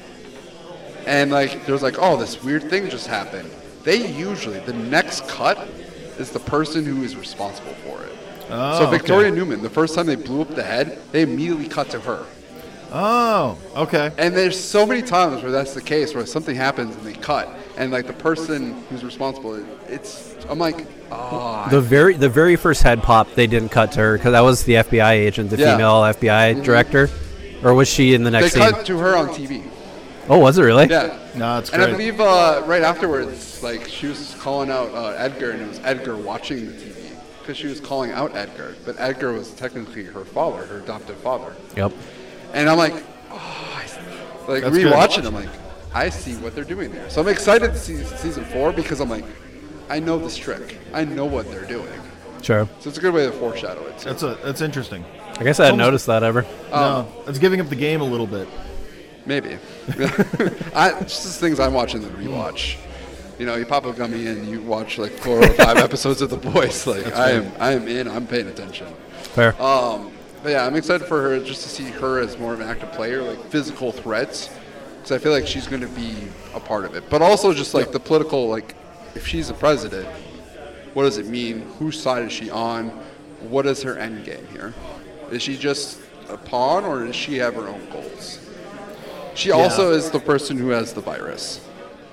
and like there's like, oh, this weird thing just happened. They usually the next cut is the person who is responsible for it. Oh, so Victoria okay. Newman, the first time they blew up the head, they immediately cut to her. Oh, okay. And there's so many times where that's the case, where something happens and they cut, and like the person who's responsible, it- it's I'm like, oh, The very the very first head pop, they didn't cut to her because that was the F B I agent, the Yeah. female F B I director, or was she in the they next scene? cut to her on T V. Oh, was it really? Yeah. No, it's And I great. believe uh, right afterwards, like she was calling out uh, Edgar, and it was Edgar watching the T V because she was calling out Edgar, but Edgar was technically her father, her adopted father. Yep. And I'm like, oh, I, like That's good. rewatching, I'm like, I see what they're doing there. So I'm excited to see season four because I'm like, I know this trick. I know what they're doing. Sure. So it's a good way to foreshadow it. Too. That's a that's interesting. I guess I hadn't Almost- noticed that ever. no, it's giving up the game a little bit. Maybe. I, it's just things I'm watching that rewatch. You know, you pop a gummy and you watch like four or five episodes of The Boys. Like I am, I am in. I'm paying attention. Fair. Um, but yeah, I'm excited for her just to see her as more of an active player, like physical threats, because I feel like she's going to be a part of it. But also just like the political, like if she's a president, what does it mean? Whose side is she on? What is her end game here? Is she just a pawn, or does she have her own goals? She also is the person who has the virus.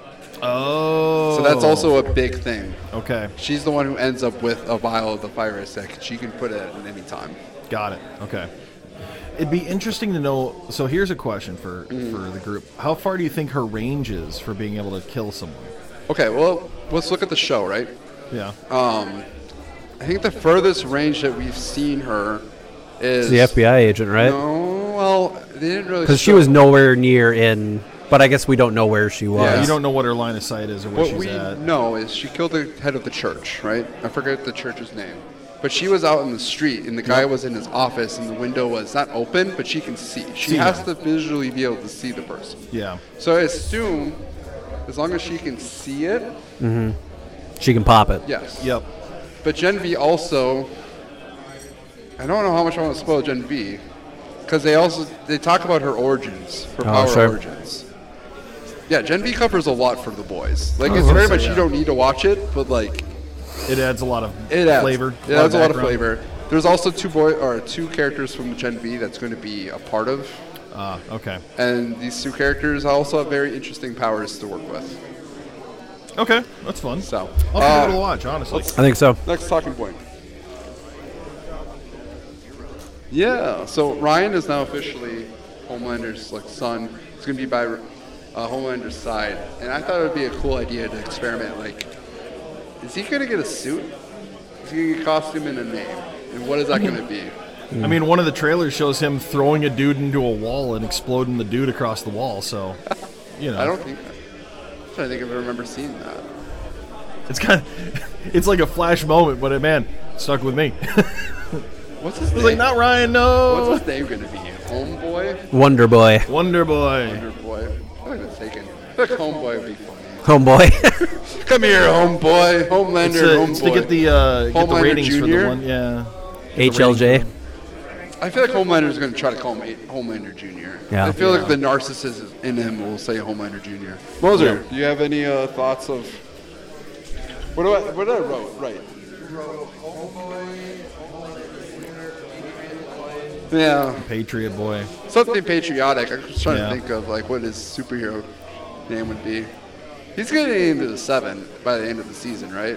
Oh. So that's also a big thing. okay. She's the one who ends up with a vial of the virus that she can put it at any time. Got it. Okay. It'd be interesting to know. So here's a question for Mm. for the group. How far do you think her range is for being able to kill someone? Okay, well, let's look at the show, right? Yeah. Um, I think the furthest range that we've seen her is It's the F B I agent, right? No, well, they didn't really. Because she show- was nowhere near in, but I guess we don't know where she was. Yeah. You don't know what her line of sight is or where What she's we at. know is she killed the head of the church, right? I forget the church's name. But she was out in the street, and the guy was in his office, and the window was not open, but she can see. She See, has yeah. to visually be able to see the person. Yeah. So I assume, as long as she can see it, She can pop it. yes. Yep. But Gen V also, I don't know how much I want to spoil Gen V, because they also they talk about her origins, her Oh, power sure. origins. Yeah, Gen V covers a lot for the boys. Like Oh, it's very so, much yeah. you don't need to watch it, but like It adds a lot of it adds flavor. It adds a lot of background. flavor. There's also two boy or two characters from Gen V that's going to be a part of, Ah, okay. and these two characters also have very interesting powers to work with. Okay, that's fun. So I'll uh, give it a watch, honestly. I think so. next talking point. Yeah, so Ryan is now officially Homelander's like son. He's gonna be by uh, Homelander's side, and I thought it would be a cool idea to experiment. Like, is he gonna get a suit? Is he gonna get a costume and a name? And what is that gonna be? I mean, one of the trailers shows him throwing a dude into a wall and exploding the dude across the wall. So, you know, I don't think. I'm trying to think if I remember seeing that. it's kind of, it's like a flash moment, but it, man, it stuck with me. What's his It's name? like, not Ryan, no. What's his name gonna be? Homeboy? Wonder Boy. Wonder Boy. Wonder Boy. I feel like that's taken. I feel like Homeboy would be funny. Homeboy. Come here, Homeboy. Homelander, It's, uh, it's Homeboy. to get the uh, get the Homelander ratings Junior? for the one. Yeah. H L J. I feel like Homelander's going to try to call him Homelander Junior Yeah. I feel Yeah. like the narcissist in him will say Homelander Junior Moser, do you have any uh, thoughts of... What do I, what did I wrote? Right. Yeah, Patriot Boy. something patriotic. I was trying Yeah. to think of like what his superhero name would be. He's getting into the seven by the end of the season, right?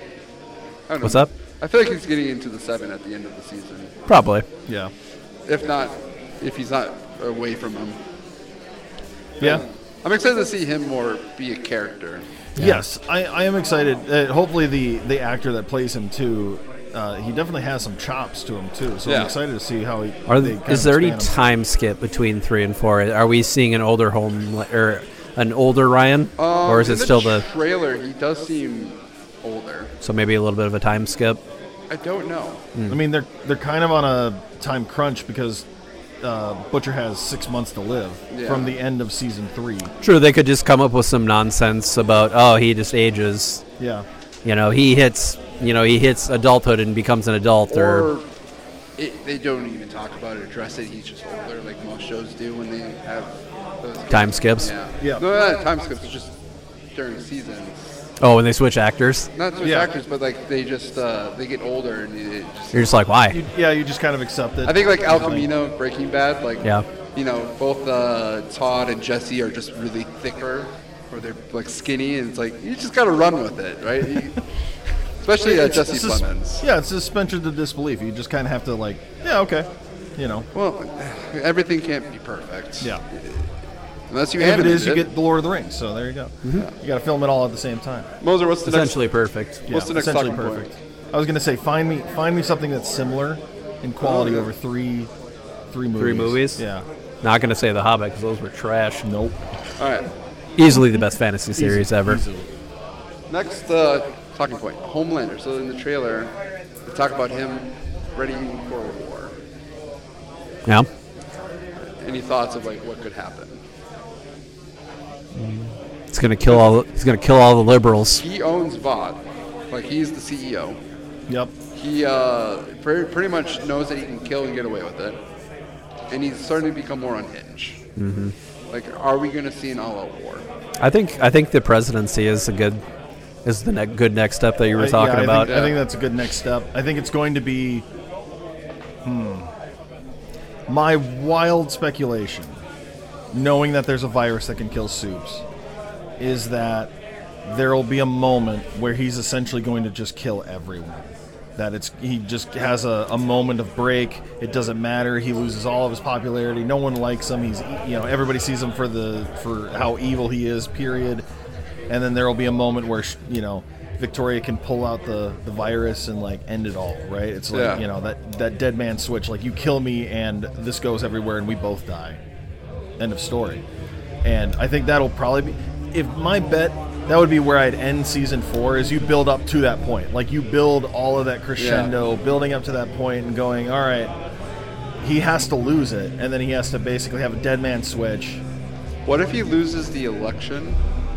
I don't know. What's up? I feel like he's getting into the seven at the end of the season. Probably. Yeah. If not, if he's not away from him. Yeah. I'm excited to see him more be a character. Yes, I, I am excited. Uh, hopefully, the, the actor that plays him too, uh, he definitely has some chops to him too. So Yeah. I'm excited to see how he. Are they th- kind is of there any expand him. time skip between three and four? Are we seeing an older home or an older Ryan, Um, or is in it still the? trailer? He does seem older. So maybe a little bit of a time skip. I don't know. I mean, they're they're kind of on a time crunch because uh, Butcher has six months to live Yeah. from the end of season three. True, they could just come up with some nonsense about oh he just ages. Yeah. You know he hits you know he hits adulthood and becomes an adult or, Or it, they don't even talk about it, address it. He's just older, like most shows do when they have those time skips. Yeah. Yeah. No, not time skips. Just during seasons. Oh, when they switch actors, Not switch Yeah. actors, but like they just uh, they get older and it just. you're just like why? You, yeah, you just kind of accept it. I think like Al Camino, Breaking Bad, like Yeah. you know, both uh, Todd and Jesse are just really thicker, or they're like skinny, and it's like you just gotta run with it, right? You, especially uh, It's- Jesse it's sus- Plemons. Yeah, it's suspension of disbelief. You just kind of have to like, yeah, okay, you know. Well, everything can't be perfect. Yeah. Unless you If it animate is, you get the Lord of the Rings. So there you go. You got to film it all at the same time. Moser, what's the next? Essentially perfect. Yeah, What's the next essentially talking point? perfect. I was gonna say, find me, find me something that's similar in quality Oh, yeah. over three, three movies. Three movies? Yeah. Not gonna say The Hobbit because those were trash. Nope. All right. Easily the best fantasy series Easy- ever. easily. Next uh, talking point: Homelander. So in the trailer, they talk about him ready for war. Yeah. Any thoughts of like what could happen? He's gonna kill all. He's gonna kill all the liberals. He owns V O D. Like he's the C E O. Yep. He uh, pretty, pretty much knows that he can kill and get away with it, and he's starting to become more unhinged. Mm-hmm. Like, are we going to see an all-out war? I think. I think the presidency is a good. Is the ne- good next step that you were I- talking yeah, I about. Think, I think that's a good next step. I think it's going to be. Hmm. My wild speculation, knowing that there's a virus that can kill soups, is that there will be a moment where he's essentially going to just kill everyone. That it's he just has a, a moment of break. It doesn't matter. He loses all of his popularity. No one likes him. He's you know everybody sees him for the for how evil he is. Period. And then there will be a moment where sh- you know Victoria can pull out the, the virus and like end it all. Right? It's like Yeah. you know that that dead man switch. Like you kill me and this goes everywhere and we both die. End of story. And I think that'll probably be. If my bet, that would be where I'd end season four. Is you build up to that point, like you build all of that crescendo, building up to that point, and going, all right, he has to lose it, and then he has to basically have a dead man switch. What if he loses the election?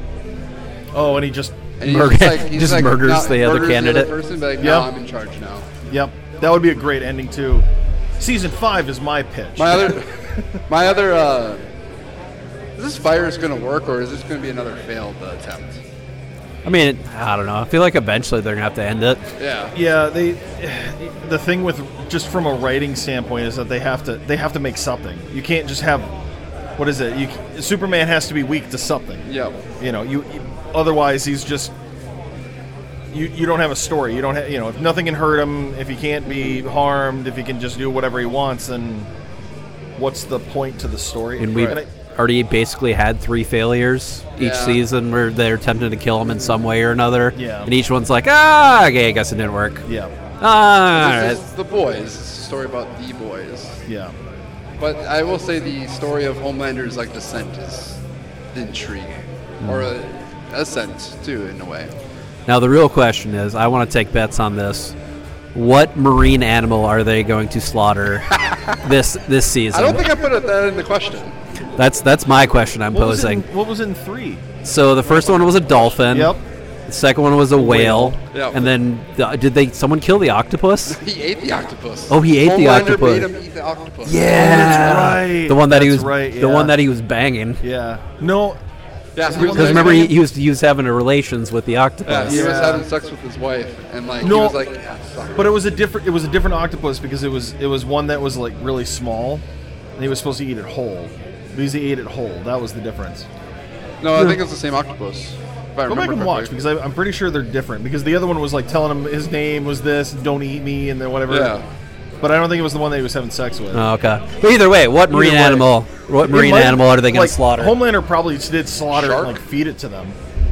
Oh, and he just, And he's Murder- just, like, he's just like, murders not- the other murders candidate? The other person, but like, no, Yep. I'm in charge now. yep, that would be a great ending too. Season five is my pitch. My other, my other. Uh, is this virus going to work, or is this going to be another failed uh, attempt? I mean, I don't know. I feel like eventually they're gonna have to end it. Yeah. Yeah, they. The thing with just from a writing standpoint is that they have to they have to make something. You can't just have what is it? You Superman has to be weak to something. Yep. You know, you, you otherwise he's just you you don't have a story. You don't have you know if nothing can hurt him, if he can't be harmed, if he can just do whatever he wants, then what's the point to the story? And we And I- already basically had three failures each Yeah. season where they're attempting to kill him in some way or another. Yeah. And each one's like, ah, okay, I guess it didn't work. yeah, Ah, This alright. is the boys. This is a story about the boys. yeah. But I will say the story of Homelander's like descent is intriguing, or a ascent too, in a way. Now the real question is, I want to take bets on this. What marine animal are they going to slaughter this this season. I don't think I put it that in the question. That's that's my question I'm What was, posing. in, what was in three? So the first one was a dolphin. Yep. The second one was a whale. Yep. And then the, did they someone kill the octopus? He ate the octopus. Oh, he ate the Homelander octopus. made him eat the octopus. Yeah, that's right. The one that he That's was right, the yeah. one that he was banging. Yeah. No. Yeah, so he was Because like- remember he, he was he was having a relations with the Yeah, octopus. he was Yeah. having sex with his wife, and like he No. was like, yeah, suck it. But it was a different. It was a different octopus because it was it was one that was like really small, and he was supposed to eat it whole. Because he ate it whole. That was the difference. No, I think it's the same octopus. If I Go back remember and watch correctly. because I, I'm pretty sure they're different. Because the other one was like telling him his name was this, don't eat me, and then whatever. Yeah. But I don't think it was the one that he was having sex with. Oh, okay. But either way, what marine way. animal? What It marine might- animal are they going like, to slaughter? Homelander probably did slaughter it Shark? and like feed it to them.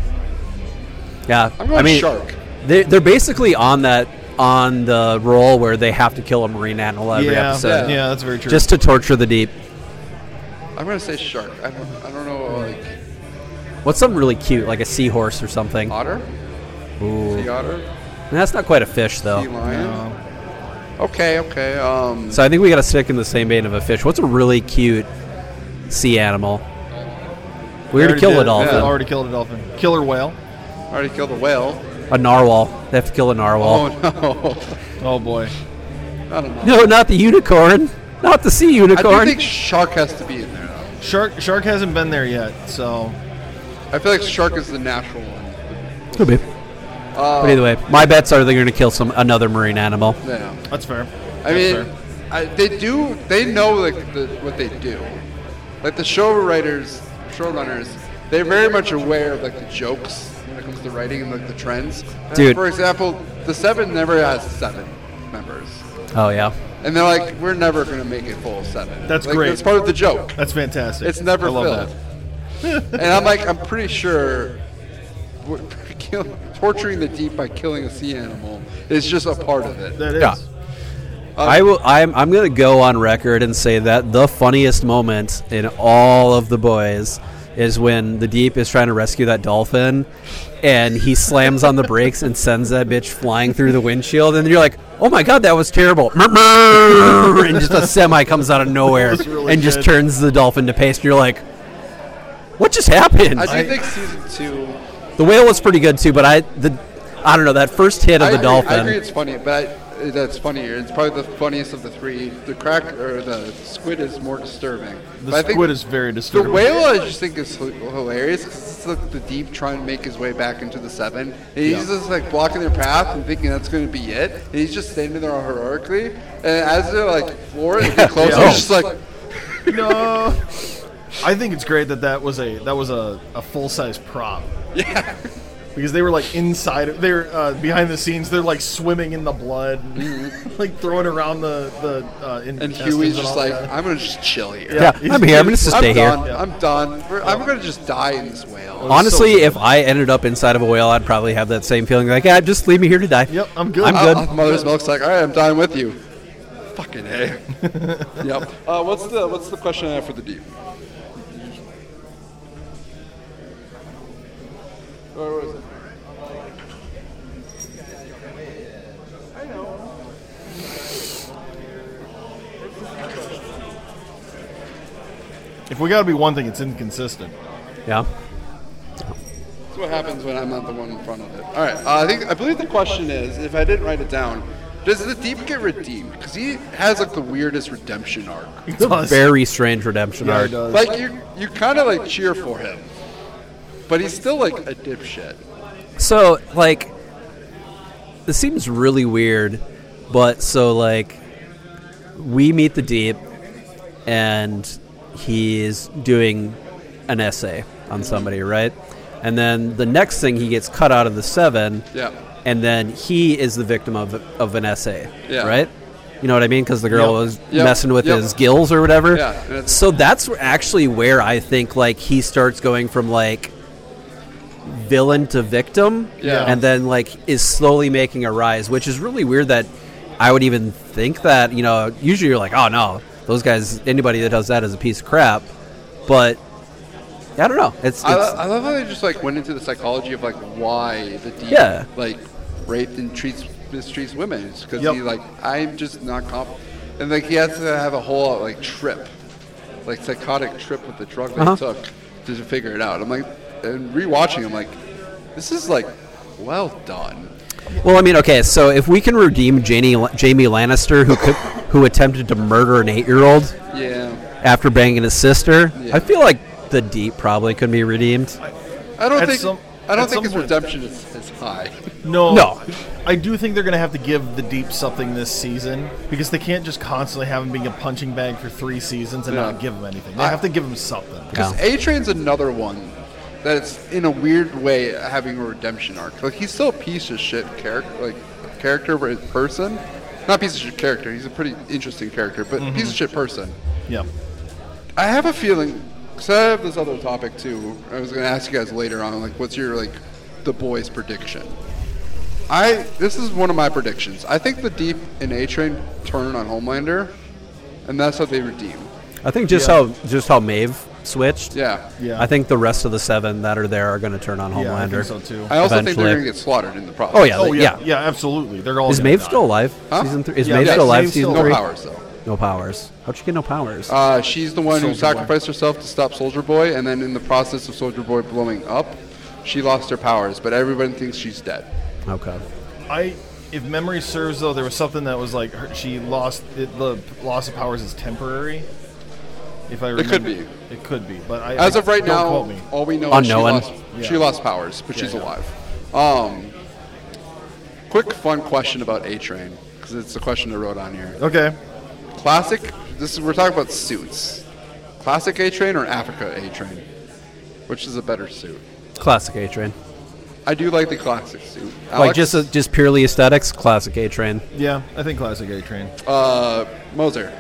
Yeah, I'm going I mean, shark. They, they're basically on that on the roll where they have to kill a marine animal every yeah, episode, yeah, that's very true. just to torture the deep. I'm gonna say shark. I don't. I don't know. Like What's something really cute, like a seahorse or something? otter. Ooh. Sea otter. That's not quite a fish, though. Sea lion. Okay. Okay. Um. So I think we got to stick in the same vein of a fish. What's a really cute sea animal? We already killed did. a dolphin. Yeah, already killed a dolphin. Killer whale. I already killed a whale. A narwhal. They have to kill a narwhal. Oh no. Oh boy. I don't know. No, not the unicorn. Not the sea I do unicorn. think shark has to be in there though. Shark Shark hasn't been there yet, so I feel like shark is the natural one. Could be. Uh, But either way, my bets are they're going to kill some another marine animal. Yeah. that's fair. I That's mean, fair. I, they do. They know like the, what they do. Like the show writers, showrunners, they're very much aware of like the jokes when it comes to writing and like the trends. And, Dude. For example, the Seven never has seven members, Oh, yeah. and they're like, we're never gonna make it full of seven. That's like, great. That's part of the joke. That's fantastic. It's never I love filled. that. And I'm like, I'm pretty sure we're kill, torturing the deep by killing a sea animal is just a part of it. That is. Yeah. I will. I'm. I'm going to go on record and say that the funniest moment in all of the boys is when the deep is trying to rescue that dolphin, and he slams on the brakes and sends that bitch flying through the windshield, and you're like, "Oh my god, that was terrible!" And just a semi comes out of nowhere That was really and just good. turns the dolphin to paste. And you're like, "What just happened?" I do I- think season two. The whale was pretty good too, but I the I don't know that first hit of I the agree, dolphin. I agree, it's funny, but I, that's funnier. It's probably the funniest of the three. The crack or the squid is more disturbing. The But I think squid is very the disturbing. whale. I just think is h- hilarious because it's like the deep trying to make his way back into the seven. And he's Yeah. just like blocking their path and thinking that's going to be it. And he's just standing there heroically. And as they're like floor and get closer, Yeah. he's just like, No. I think it's great that that was a that was a, a full size prop. yeah. Because they were like inside, they're uh, behind the scenes. They're like swimming in the blood, like throwing around the the uh, And intestines Huey's and just all like, that. I'm going to just chill here. yeah, he's- I'm here. I'm just to I'm stay here. done. I'm done. We're- I'm going to just die in this whale. Honestly, so good. if I ended up inside of a whale, I'd probably have that same feeling. Like, yeah, just leave me here to die. Yep, I'm good. I'm Uh, good. uh, Mother's Milk's like, all right, I'm dying with you. Fucking A. Yep. Uh, what's the What's the question I have for the deep? Where was it? If we got to be one thing, it's inconsistent. Yeah. That's what happens when I'm not the one in front of it. All right. Uh, I think I believe the question is, if I didn't write it down, does the deep get redeemed? Because he has like the weirdest redemption arc. It's a does. very strange redemption Yeah, arc. it does. Like you, you kind of like cheer for him, but he's still like a dipshit. So, like, this seems really weird, but so, like, we meet the deep, and he's doing an essay on somebody, right? And then the next thing, he gets cut out of the seven, Yeah. and then he is the victim of of an essay, Yeah. right? You know what I mean? Because the girl Yep. was Yep. messing with Yep. his gills or whatever. Yeah, and it's- So that's actually where I think like he starts going from like villain to victim, Yeah. and then like is slowly making a rise, which is really weird that I would even think that. You know, usually you're like, oh no, those guys, anybody that does that is a piece of crap, but. I don't know. It's, it's I, lo- I love how they just like went into the psychology of like why the deep Yeah. like raped and treats mistreats women. It's because Yep. he like I'm just not comp. and like he has to have a whole like trip, like psychotic trip with the drug that Uh-huh. he took to figure it out. I'm like, and rewatching, I'm like, this is like well done. Well, I mean, okay, so if we can redeem Jamie, Jamie Lannister, who could, who attempted to murder an eight-year-old Yeah. after banging his sister, Yeah. I feel like the Deep probably could be redeemed. I don't At think some- I don't at think some his point- redemption is, is high. No, No. I do think they're going to have to give the Deep something this season because they can't just constantly have him being a punching bag for three seasons and Yeah. not give him anything. They I- have to give him something. Because Yeah. A Train's another one that it's in a weird way having a redemption arc. Like he's still a piece of shit character, like character but person. Not piece of shit character. He's a pretty interesting character, but Mm-hmm. piece of shit person. Yeah. I have a feeling. Because I have this other topic too. I was going to ask you guys later on, like, what's your like, the boys' prediction? I this is one of my predictions. I think the Deep and A Train turn on Homelander, and that's how they redeem. I think just Yeah. how just how Maeve switched. Yeah. Yeah. I think the rest of the seven that are there are going to turn on Yeah, I Homelander. think so too. I also think Eventually. they're going to get slaughtered in the process. Oh, yeah. Oh they- yeah, yeah. yeah, absolutely. They're all. Is gonna Maeve die. still alive? Huh? Season three. Is Yeah, Maeve yes, still alive? Maeve's Season still three. No powers though. No powers. How'd she get no powers? Uh, she's the one who Soldier Boy. sacrificed herself to stop Soldier Boy, and then in the process of Soldier Boy blowing up, she lost her powers. But everybody thinks she's dead. okay. I, if memory serves, though, there was something that was like her, she lost it, the loss of powers is temporary. If I remember, could be. It could be, but I, As I- of right don't now, quote me. all we know Unknown. is she lost, Yeah. she lost powers, but Yeah, she's yeah. alive. Um, quick fun question about A Train, because it's a question I wrote on here. Okay. Classic. This is we're talking about suits. Classic A Train or Africa A Train? Which is a better suit? Classic A Train. I do like the classic suit. Like Alex? just uh, just purely aesthetics. Classic A Train. Yeah, I think classic A Train. uh, Moser.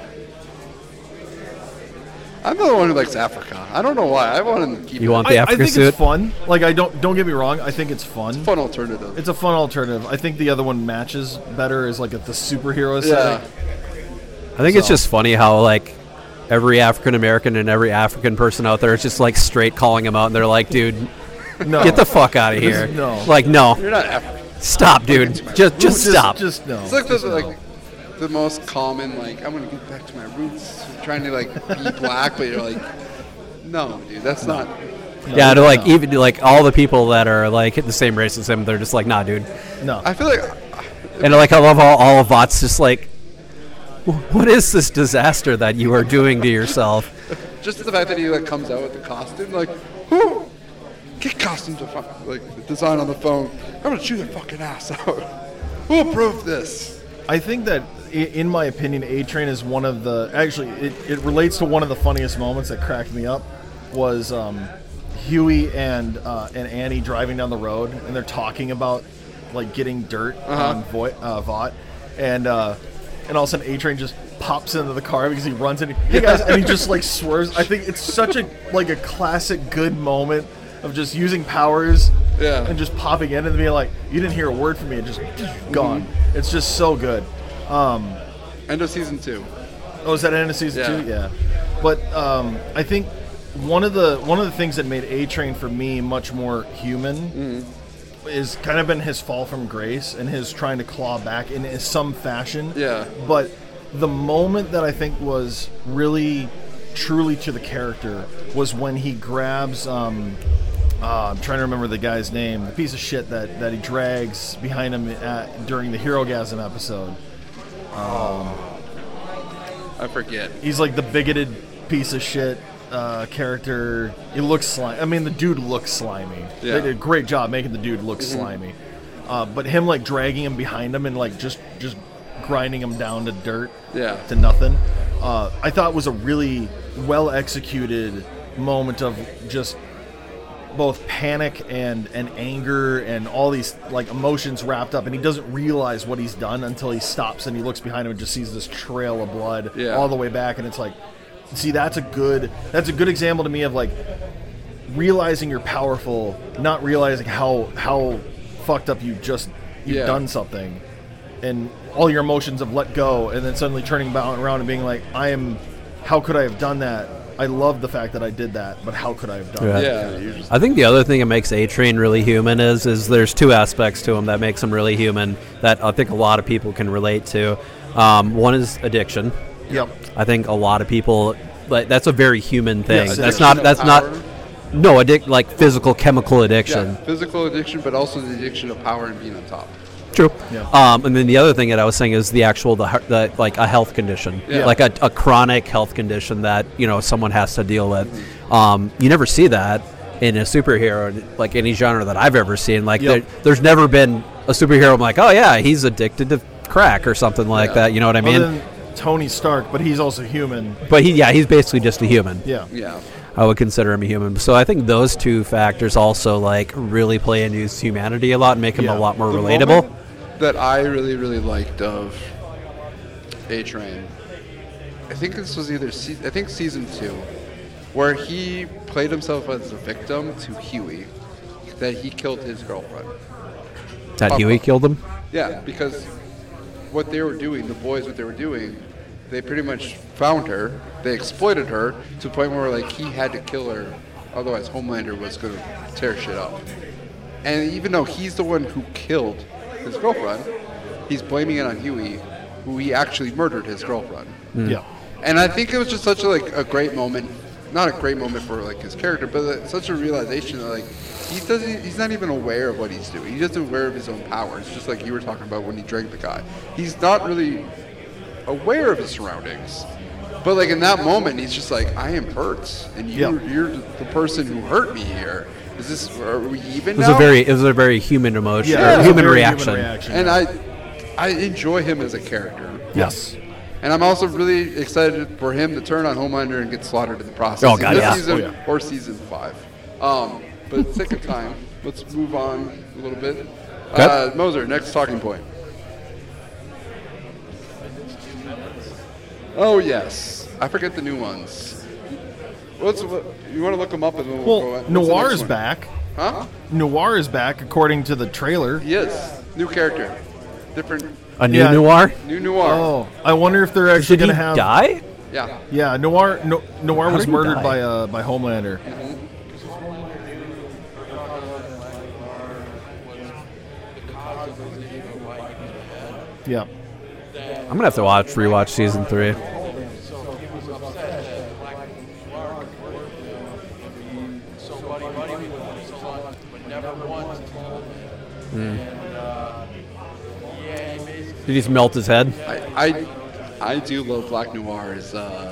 I'm the one who likes Africa. I don't know why. I want to keep You it want I, the I Africa think suit? it's fun. Like I don't don't get me wrong. I think it's fun. a fun alternative. It's a fun alternative. I think the other one matches better as like a, the superhero yeah. aesthetic. I think it's So- just funny how like every African American and every African person out there is just like straight calling him out, and they're like, "Dude, No, get the fuck out of here!" No. Like, no, You're not African. stop, dude. Just just stop. Just no. It's like the Just no. like the most common like I'm gonna get back to my roots, trying to like be black, but you're like, no, dude, that's not. Yeah, to like no. even like all the people that are like the same race as him, they're just like, "Nah, dude." no. I feel like And like I love how all of Vought's just like, "Wh- what is this disaster that you are doing to yourself? just the fact that he like comes out with the costume, like, who get costume to fuck, like the design on the phone. I'm gonna chew their fucking ass out. Who approved this? I think that, i- in my opinion, A Train is one of the. Actually, it, it relates to one of the funniest moments that cracked me up. Was um, Huey and uh, and Annie driving down the road, and they're talking about like getting dirt on Vo- uh, Vought, and uh, and all of a sudden A Train just pops into the car because he runs in. Hey guys, and he just like swerves. I think it's such a like a classic good moment of just using powers. Yeah. And just popping in and being like, you didn't hear a word from me, and just gone. It's just so good. Um, End of season two. oh, is that end of season Yeah. two? Yeah. But um, I think one of the one of the things that made A Train for me much more human Mm-hmm. is kind of been his fall from grace and his trying to claw back in some fashion. Yeah. But the moment that I think was really truly to the character was when he grabs. Um, Uh, I'm trying to remember the guy's name. The piece of shit that, that he drags behind him at, during the Herogasm episode. I forget. He's like the bigoted piece of shit uh, character. He looks slimy. I mean, the dude looks slimy. Yeah. They did a great job making the dude look slimy. Uh, but him like dragging him behind him and like just just grinding him down to dirt, Yeah. to nothing. Uh, I thought was a really well executed moment of just both panic and, and anger and all these like emotions wrapped up, and he doesn't realize what he's done until he stops and he looks behind him and just sees this trail of blood Yeah. all the way back, and it's like, see, that's a good that's a good example to me of like realizing you're powerful, not realizing how how fucked up you just you've Yeah. done something, and all your emotions have let go, and then suddenly turning back around and being like, I am, how could I have done that? I love the fact that I did that, but how could I have done Yeah. that? Yeah. You're just, I think the other thing that makes A Train really human is is there's two aspects to him that makes him really human that I think a lot of people can relate to. Um, one is addiction, Yep. I think a lot of people, like, that's a very human thing. Yes, that's addiction not. of That's not. power. No, addic- like physical, chemical addiction. Yeah, physical addiction, but also the addiction of power and being on top. True. Yeah. Um, and then the other thing that I was saying is the actual the, heart- the like a health condition, Yeah. like a, a chronic health condition that you know someone has to deal with. Um, you never see that in a superhero, like any genre that I've ever seen. Like Yep. there, there's never been a superhero. I'm like, oh yeah, he's addicted to crack or something like Yeah. that. You know what I mean? Other than Tony Stark, but he's also human. But he, yeah, he's basically just a human. Yeah. Yeah. I would consider him a human. So I think those two factors also like really play into his humanity a lot and make him Yeah. a lot more The relatable. moment that I really, really liked of A-Train, I think this was either, se- I think season two, where he played himself as a victim to Huey, that he killed his girlfriend. That Huey killed him. Yeah, because what they were doing, the boys, what they were doing, they pretty much found her, they exploited her to the point where like he had to kill her, otherwise Homelander was going to tear shit up. And even though he's the one who killed his girlfriend, he's blaming it on Huey, who he actually murdered his girlfriend. Yeah. And I think it was just such a like a great moment, not a great moment for like his character, but uh, such a realization that like he doesn't, he's not even aware of what he's doing. He's just aware of his own powers, just like you were talking about when he drank the guy. He's not really aware of his surroundings. But like in that moment, he's just like, I am hurt, and you, Yep. you're the person who hurt me here. Is this? Are we even It was now? a very, it was a very human emotion, Yeah. or it was a human very reaction. Human reaction. and I, I enjoy him as a character. yes. And I'm also really excited for him to turn on Homelander and get slaughtered in the process. Oh, God, this yeah. season Oh, yeah. or season five. Um, but for the sake of time, let's move on a little bit. Okay. Uh, Moser, next talking point. Oh yes, I forget the new ones. What's what, you want to look them up and then we'll go. Well, on. What's the Noir next is one? back. Huh? Noir is back, according to the trailer. He is new character, different A new Yeah. noir. new Noir. Oh, I wonder if they're actually Did going he to have. die? Yeah. Yeah, Noir. No, Noir How was did he murdered die? by uh, by Homelander. Yeah. I'm gonna have to watch rewatch season three. Did he just melt his head? I, I, I do love Black Noir. His, uh,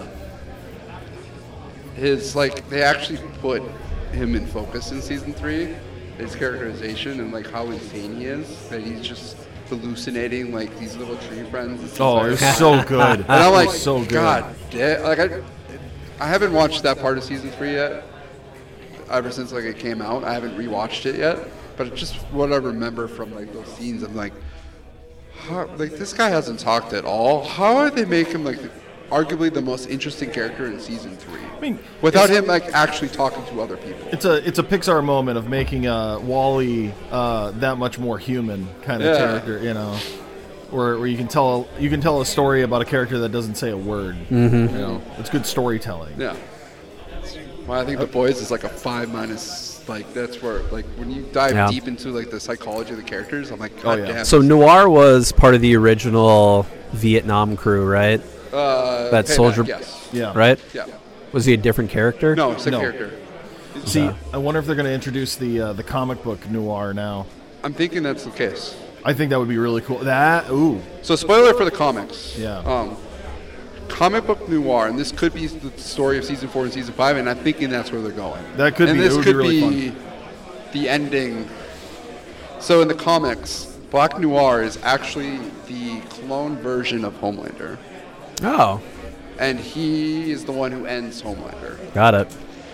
his like they actually put him in focus in season three. His characterization and like how insane he is. That he's just hallucinating like these little tree friends. It's Oh, it hilarious. was so good. and I'm It like, was so good. God, da- like I, I haven't watched that part of season three yet. Ever since like it came out, I haven't rewatched it yet. But just what I remember from like those scenes, I'm like, how, like this guy hasn't talked at all. How did they make him like arguably the most interesting character in season three? I mean, without it's- him like actually talking to other people. It's a it's a Pixar moment of making uh, Wall-E uh, that much more human kind of Yeah. character, you know, where, where you can tell you can tell a story about a character that doesn't say a word. Mm-hmm. You know, it's good storytelling. Yeah. Well, I think the boys is like a five minus. Like that's where like when you dive Yeah. deep into like the psychology of the characters, I'm like, Oh, God yeah. damn. So Noir was part of the original Vietnam crew, right? uh, that Payback, soldier- Yes. Yeah. Right? Yeah. Was he a different character? No, it's a No. character. See, I wonder if they're going to introduce the uh, the comic book Noir now. I'm thinking that's the case. I think that would be really cool. That ooh, So spoiler for the comics. Yeah. Um, comic book noir, and this could be the story of season four and season five, and I'm thinking that's where they're going. That could and be- it this would be could really be the ending. So in the comics, Black Noir is actually the clone version of Homelander, Oh, and he is the one who ends Homelander. got it.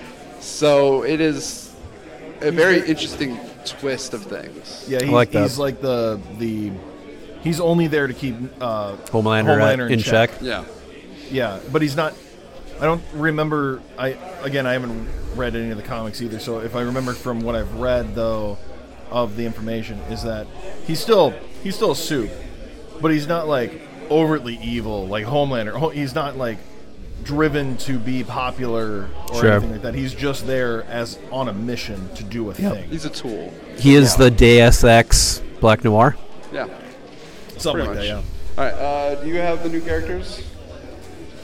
So it is a very interesting twist of things. yeah, he's like that. he's like the the he's only there to keep uh, Homelander, Homelander at- in check. Yeah. Yeah, but he's not. I don't remember. I again, I haven't read any of the comics either. So if I remember from what I've read, though, of the information, is that he's still he's still a soup, but he's not like overtly evil like Homelander. Ho- He's not like driven to be popular or Sure. anything like that. He's just there as on a mission to do a thing, He's a tool. He is the Deus Ex Black Noir. Yeah. something Pretty like much. that. All right. Uh, do you have the new characters?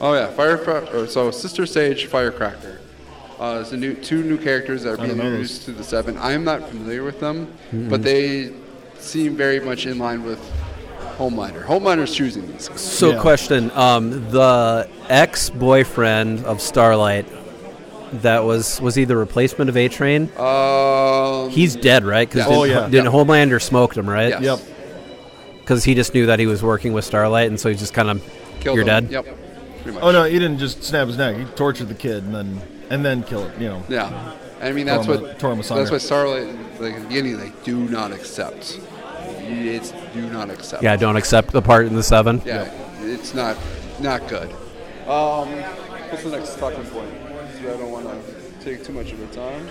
Oh yeah, Fire. Or, so Sister Sage, Firecracker. Uh, there's a new two new characters that are being don't know introduced to the seven. I am not familiar with them, mm-hmm. but they seem very much in line with Homelander. Homelander's choosing these. So, Yeah. question: um, the ex-boyfriend of Starlight, that was was he the replacement of A Train? Um, He's dead, right? Because yeah. Oh, didn't, yeah. didn't Yep. Homelander smoked him, right? Yes. Yep. Because he just knew that he was working with Starlight, and so he just kind of, Killed you're him. dead. Yep. Pretty much. Oh no, he didn't just snap his neck. He tortured the kid and then and then kill it. You know. Yeah. I mean, that's Tore him- what tore him asunder. that's what Starlight, like at the beginning, like do not accept. It's do not accept. Yeah, don't accept the part in the seven. Yeah, it's not not good. Um, what's the next talking point? So I don't want to take too much of your time.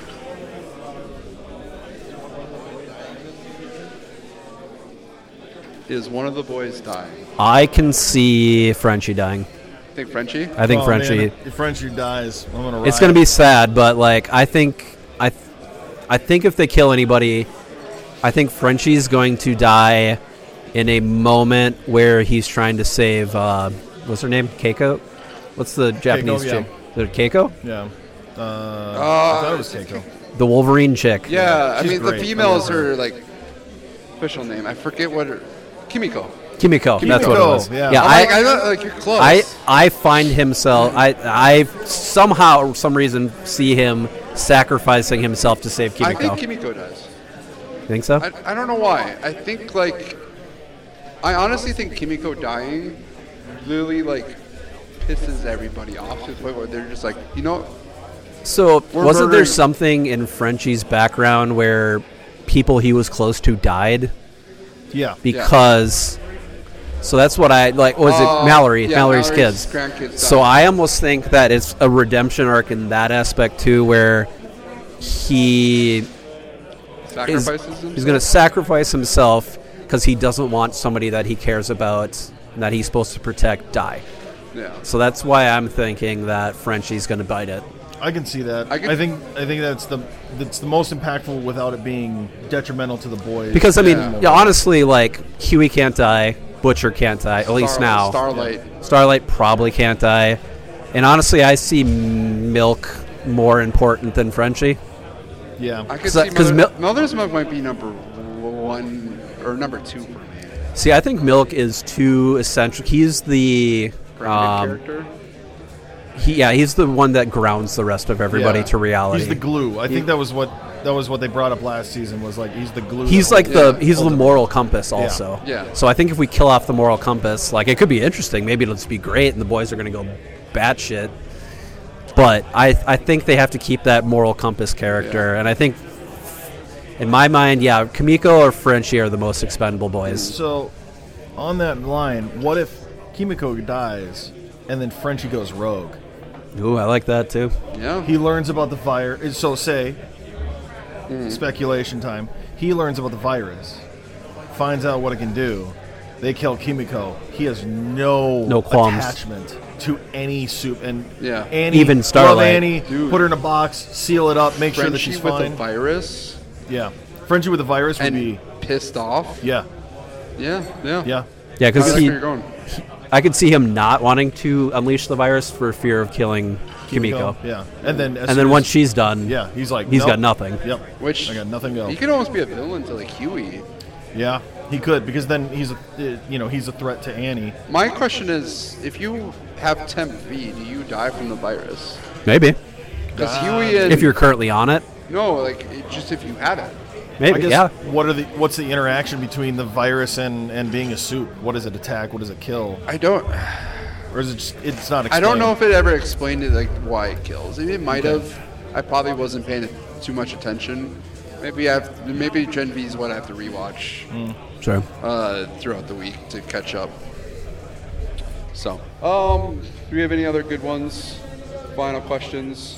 Is one of the boys dying? I can see Frenchie dying. I think Frenchie. I think Oh, Frenchie. man, if Frenchie dies, I'm gonna. It's riot. going to be sad, but like I think I, th- I think if they kill anybody, I think Frenchie's going to die in a moment where he's trying to save. Uh, what's her name? Keiko. What's the Japanese yeah. chick? Is it Keiko? Yeah. Uh, I thought it was Keiko. The Wolverine chick. Yeah, I She's mean great. the females I love her. are like official name. I forget what her. Kimiko. Kimiko. That's what it Kimiko, was. yeah. yeah I'm I, like, I know, like you're close. I I find himself. I I somehow, some reason, see him sacrificing himself to save I Kimiko. think Kimiko does. You think so? I, I don't know why. I think like I honestly think Kimiko dying really like pisses everybody off to the point where they're just like, you know, So We're wasn't there murdering- something in Frenchie's background where people he was close to died Yeah. because? So that's what I like. Was Uh, it Mallory? yeah, Mallory's, Mallory's kids. grandkids So died. I almost think that it's a redemption arc in that aspect too, where he is sacrifices himself. he's going to sacrifice himself because he doesn't want somebody that he cares about, that he's supposed to protect, die. Yeah. So that's why I'm thinking that Frenchie's going to bite it. I can see that. I I, can- think I think that's the that's the most impactful without it being detrimental to the boys. Because I mean, Yeah. yeah, honestly, like Huey can't die, Butcher can't die, at least Star- now. Starlight. Starlight probably can't die, and honestly, I see Milk more important than Frenchie. yeah, I could 'Cause see that- 'cause Mother, Mil- Mother's Milk might be number one or number two for me. See, I think Milk is too essential. He's the Grounded um, character. he, yeah, he's the one that grounds the rest of everybody Yeah. to reality. He's the glue. I think that was what that was what they brought up last season. Was like he's the glue. He's that like holds- the Yeah. he's the holds it. moral compass also. Yeah. So I think if we kill off the moral compass, like it could be interesting. Maybe it'll just be great, and the boys are going to go batshit. But I I think they have to keep that moral compass character, Yeah. and I think in my mind, yeah, Kimiko or Frenchie are the most expendable boys. So, on that line, what if Kimiko dies and then Frenchie goes rogue? Ooh, I like that too. Yeah. He learns about the virus. So say, Hmm. speculation time. He learns about the virus, finds out what it can do. They kill Kimiko. He has no No qualms. attachment to any soup. And Yeah. Annie, Even love Starlight. Annie, Dude. put her in a box, seal it up, make sure that Frenchie she's with fine. a virus Yeah, Frenchie with the virus would and be. pissed off. Yeah, Yeah. Yeah. yeah. Yeah, I because like he, where you're going. I could see him not wanting to unleash the virus for fear of killing Kimiko. Yeah, and then as And then soon once as- she's done, yeah, he's like he's nope. got nothing. Yep. Which I got nothing else. He could almost be a villain to like Huey. Yeah, he could because then he's a uh, you know he's a threat to Annie. My question is, if you have temp V, do you die from the virus? Maybe Because Ah. Huey and if you're currently on it. no, like it, just if you have it. I Maybe, guess yeah. what are the what's the interaction between the virus and and being a suit? What does it attack? What does it kill? I don't. Or is it just it's not? I Explained? don't know if it ever explained it like why it kills. It, it might have. I probably wasn't paying too much attention. Maybe I have. Maybe Gen V is what I have to rewatch Sure. uh, throughout the week to catch up. So, um, do we have any other good ones? Final questions?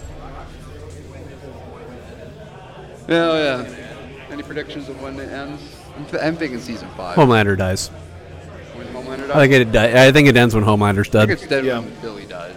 Yeah, yeah. Any predictions of when it ends? I'm, th- I'm thinking season five. Homelander dies. When Homelander dies? I think it. Di- I think it ends when Homelander's I dead. think it's dead Yeah. when Billy dies.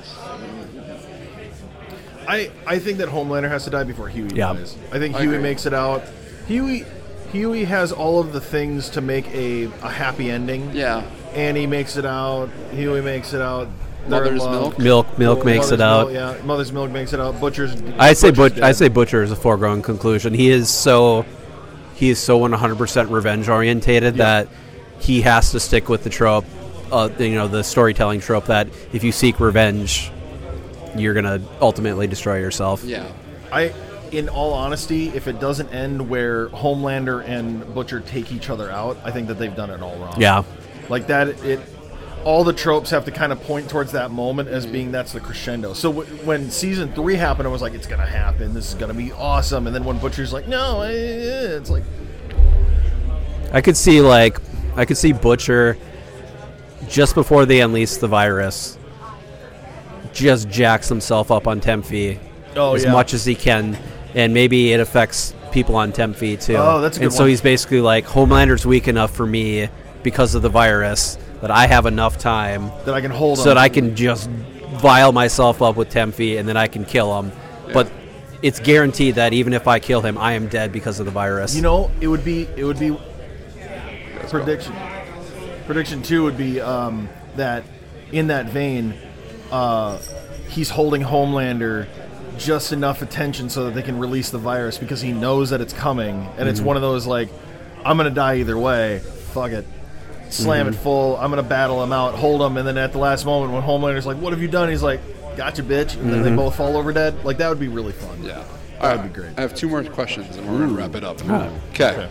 I I think that Homelander has to die before Huey Yeah. dies. I think I Huey agree. makes it out. Huey Huey has all of the things to make a, a happy ending. Yeah. Annie makes it out. Huey makes it out. They're in Mother's love. milk. Milk, milk Well, makes Mother's it out. Milk, yeah, Mother's Milk makes it out. Butcher's. I say Butcher's Butch. I dead. say Butcher is a foregone conclusion. He is so, he is so one hundred percent revenge orientated Yeah. that he has to stick with the trope, uh, you know, the storytelling trope that if you seek revenge, you're gonna ultimately destroy yourself. Yeah. I, in all honesty, if it doesn't end where Homelander and Butcher take each other out, I think that they've done it all wrong. Yeah. Like that, it. All the tropes have to kind of point towards that moment as being that's the crescendo. So w- when season three happened, I was like, it's gonna happen. This is gonna be awesome. And then when Butcher's like, no, eh, eh, it's like, I could see like, I could see Butcher just before they unleash the virus, just jacks himself up on Tempe oh as yeah. much as he can, and maybe it affects people on Tempe too. Oh, that's a good And so one. he's basically like, Homelander's weak enough for me because of the virus that I have enough time that I can hold so on. that I can just vial myself up with Tempe and then I can kill him. But it's guaranteed that even if I kill him, I am dead because of the virus. You know, it would be it would be prediction. Prediction two would be um, that in that vein, uh, he's holding Homelander just enough attention so that they can release the virus because he knows that it's coming, and it's one of those like, I'm gonna die either way. Fuck it. Slam it full. I'm gonna battle him out, hold him, and then at the last moment when Homelander's like, "What have you done?" He's like, "Gotcha, bitch," and then they both fall over dead. Like that would be really fun. Yeah. That would be great. I have two more questions and we're going to wrap it up. Ah. Okay. Okay.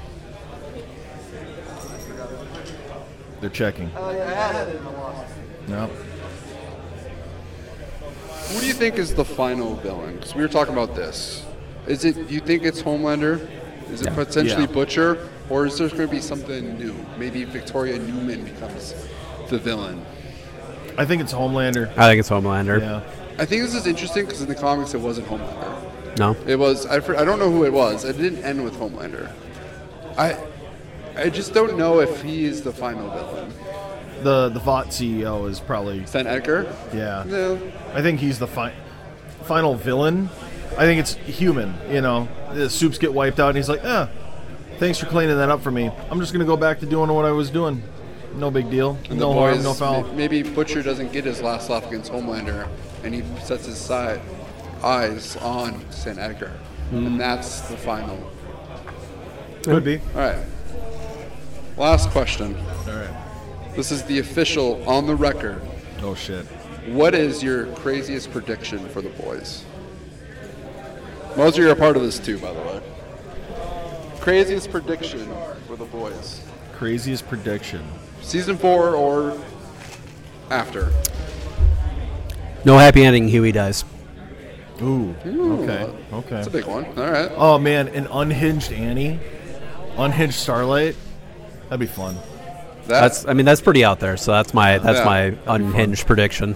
They're checking. No. Who do you think is the final villain? Because we were talking about this. Is it, do you think it's Homelander? Is it Yeah. potentially Yeah. Butcher? Or is there going to be something new? Maybe Victoria Newman becomes the villain. I think it's Homelander. I think it's Homelander. Yeah. I think this is interesting because in the comics it wasn't Homelander. No? It was, I, fr- I don't know who it was. It didn't end with Homelander. I I just don't know if he is the final villain. The the V O T C E O is probably Stan Edgar? yeah. No. I think he's the fi- final villain. I think it's human. You know, the soups get wiped out, and he's like, "Ah, thanks for cleaning that up for me. I'm just gonna go back to doing what I was doing. No big deal. And no the harm, boys, no foul." may- maybe Butcher doesn't get his last laugh against Homelander, and he sets his side, eyes on Stan Edgar. Hmm. And that's the final. Could be. All right. Last question. All right. This is the official on the record. Oh shit. What is your craziest prediction for the boys? Most of you are a part of this too, by the way. Craziest prediction for the boys. Craziest prediction. Season four or after? No happy ending, Huey dies. Ooh. Ooh, Okay. Okay. That's a big one. All right. Oh man, an unhinged Annie, unhinged Starlight. That'd be fun. That, That's I mean that's pretty out there, so that's my that's Yeah. my unhinged prediction.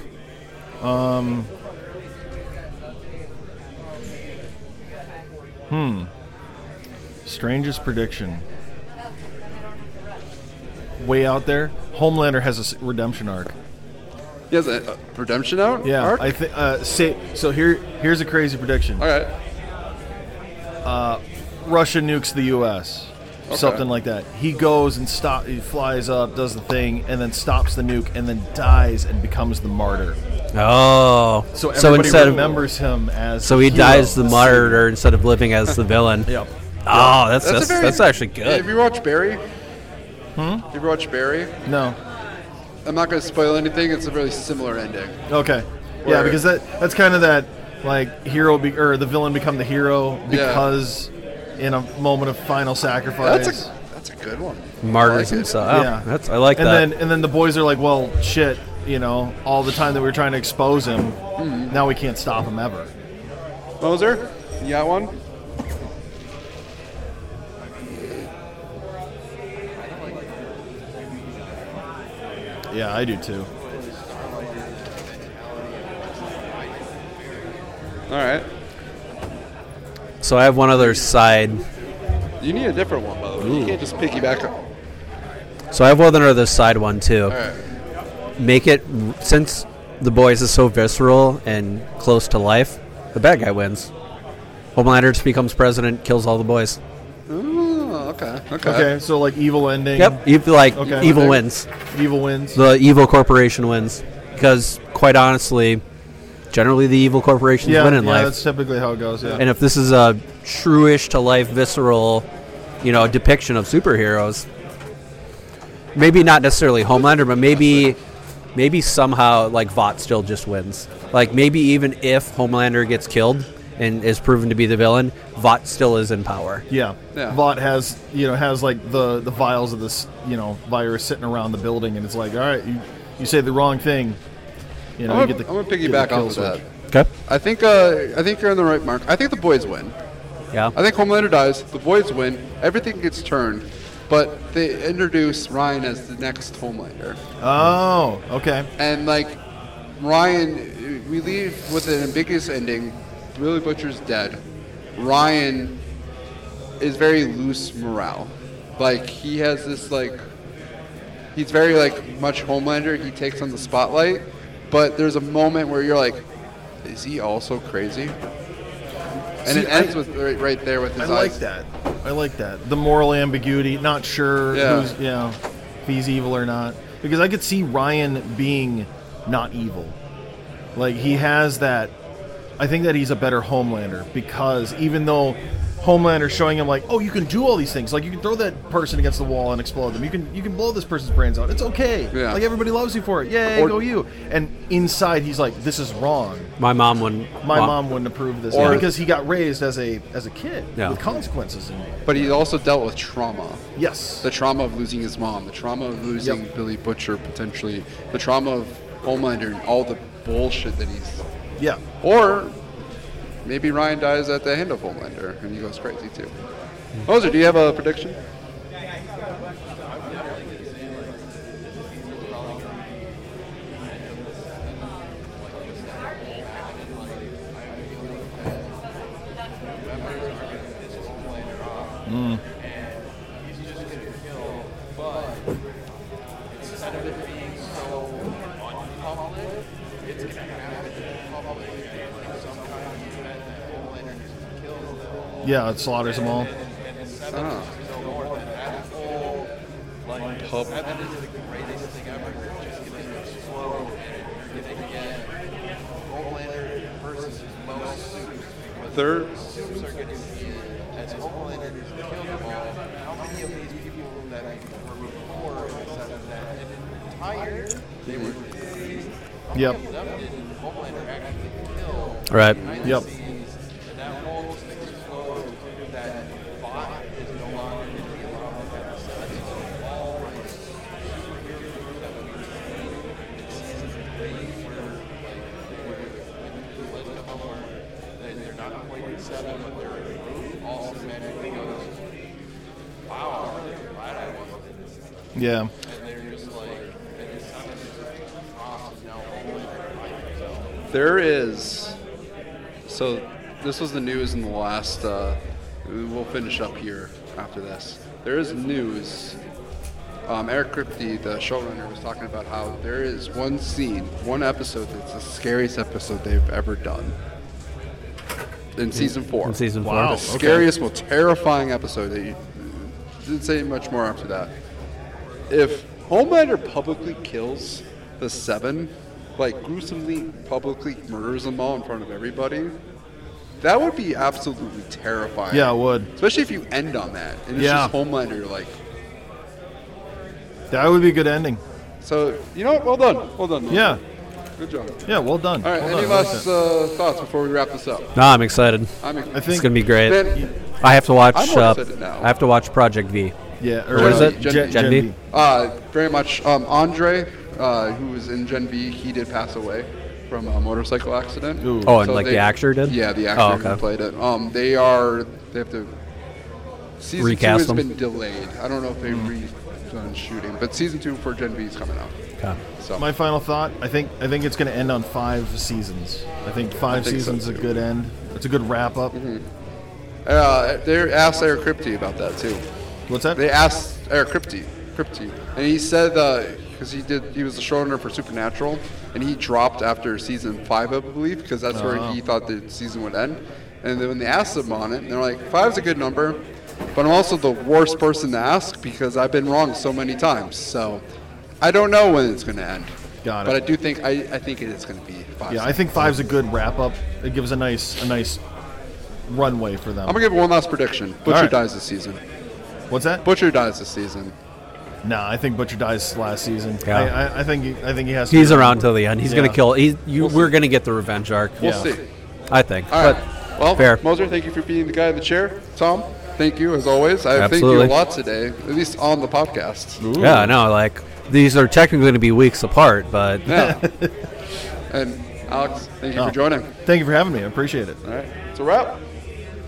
Strangest prediction. Way out there. Homelander has a s- redemption arc. he has a, a redemption out? Yeah, arc? I think. Uh, say so. Here, here's a crazy prediction. All right. Russia nukes the U S Okay. Something like that. He goes and stop. He flies up, does the thing, and then stops the nuke, and then dies and becomes the martyr. Oh, So everybody instead of remembers him as. so he hero. dies the martyr instead of living as the villain. Yep. Oh, that's That's, that's, a very, that's actually Have good. you watched Barry? Hmm? Have you watched Barry? No. I'm not going to spoil anything. It's a really similar ending. Okay. Where- Yeah, because that that's kind of that like hero be, or the villain become the hero because in a moment of final sacrifice. That's a that's a good one. Martyrs I like it. himself. Oh, Yeah. that's I like and that. then and then the boys are like, well, shit, you know, all the time that we were trying to expose him, now we can't stop him ever. Moser, you got one? Yeah, I do too. All right. so I have one other side. You need a different one, by the way. You can't just piggyback up. So I have one other side one too. All right. Make it since the boys is so visceral and close to life. The bad guy wins. Homelander just becomes president, kills all the boys. Oh, okay. Okay. Okay, so like evil ending. Yep, you feel like Okay. evil Okay. wins. Evil wins. The evil corporation wins. because quite honestly, generally the evil corporations Yeah, win in yeah, life. that's typically how it goes. Yeah. And if this is a true-ish to life, visceral, you know, depiction of superheroes, maybe not necessarily Homelander, but maybe, maybe somehow like Vought still just wins. Like maybe even if Homelander gets killed and is proven to be the villain, Vought still is in power. Yeah. Yeah. Vought has, you know, has like the, the vials of this, you know, virus sitting around the building, and it's like, all right, you, you say the wrong thing, you know, I'm you gonna, get the. I'm gonna get the piggyback kill off of that. switch. Okay. I think uh, I think you're on the right mark. I think the boys win. Yeah. I think Homelander dies. The boys win. Everything gets turned, but they introduce Ryan as the next Homelander. Oh, okay. And like Ryan, we leave with an ambiguous ending. Billy Butcher's dead. Ryan is very loose morale. Like he has this like he's very like much Homelander. He takes on the spotlight, but there's a moment where you're like, is he also crazy? And See, it ends I- with right, right there with I his like eyes. that. I like that. The moral ambiguity, not sure Yeah. who's, you know, if he's evil or not. Because I could see Ryan being not evil. Like, he has that. I think that he's a better Homelander because even though Homelander's showing him, like, oh, you can do all these things. Like, you can throw that person against the wall and explode them. You can you can blow this person's brains out. It's okay. Yeah. Like, everybody loves you for it. Yay, Or- go you. And inside, he's like, this is wrong. My mom wouldn't. My well, mom wouldn't approve of this Or- because he got raised as a as a kid Yeah. with consequences. And, But he also dealt with trauma. yes. The trauma of losing his mom, the trauma of losing Yep. Billy Butcher potentially, the trauma of Homelander and all the bullshit that he's. Yeah. Or maybe Ryan dies at the hand of Homelander and he goes crazy too. Moser, do you have a prediction? Yeah, it slaughters them all. Ah. Pub. Third. Yep. Right. Yep. Yeah. There is. So, this was the news in the last. Uh, we'll finish up here after this. There is news. Um, Eric Kripke, the showrunner, was talking about how there is one scene, one episode that's the scariest episode they've ever done. In season four. In season four. Wow. The scariest, most terrifying episode that you didn't say much more after that. If Homelander publicly kills the Seven, like gruesomely publicly murders them all in front of everybody, that would be absolutely terrifying. Yeah, it would. Especially if you end on that and it's Yeah. just Homelander, like. That would be a good ending. So you know what? Well done. Well done. Yeah. Good job. Yeah, well done. All right. Well any done. I like last that. uh, thoughts before we wrap this up? No, I'm excited. I'm. I It's think gonna be great. Man, I have to watch. I'm more Uh, excited now. I have to watch Project V. Yeah, or What is it? Gen, Gen- Gen, Gen V. V? Uh, very much. Um, Andre, uh, who was in Gen V, he did pass away from a motorcycle accident. Ooh. Oh, and So like they- the actor did? Yeah, the actor Oh, who okay. played it. Um, they are. They have to. Season Recast two has them? been delayed. I don't know if they've redone shooting, but season two for Gen V is coming out. Okay. So My final thought: I think I think it's going to end on five seasons. I think five think so, seasons is a too. good end. It's a good wrap up. uh, they asked Eric Kripke about that too. What's that? They asked Eric Kripke, Kripke, and he said because he did, he was the showrunner for Supernatural, and he dropped after season five, I believe, because that's where Oh. he thought the season would end. And then when they asked him on it, they're like, five's a good number, but I'm also the worst person to ask because I've been wrong so many times. So I don't know when it's going to end. Got it. But I do think I, I think it is going to be five. Yeah, I think five's a good wrap up. It gives a nice a nice runway for them. I'm gonna give one last prediction. Butcher right. dies this season. What's that? Butcher dies this season. Nah, I think Butcher dies last season. Yeah. I, I, I think he, I think he has. to He's be around till the end. He's Yeah. gonna kill. He's you. We'll we're see. gonna get the revenge arc. We'll Yeah. see. I think. All but right. Well, fair. Moser, thank you for being the guy in the chair. Tom, thank you as always. I thank you Absolutely. a lot today, at least on the podcast. Ooh. Yeah, I know. Like these are technically going to be weeks apart, but Yeah. And Alex, thank you Oh. for joining. Thank you for having me. I appreciate it. All right. It's a wrap.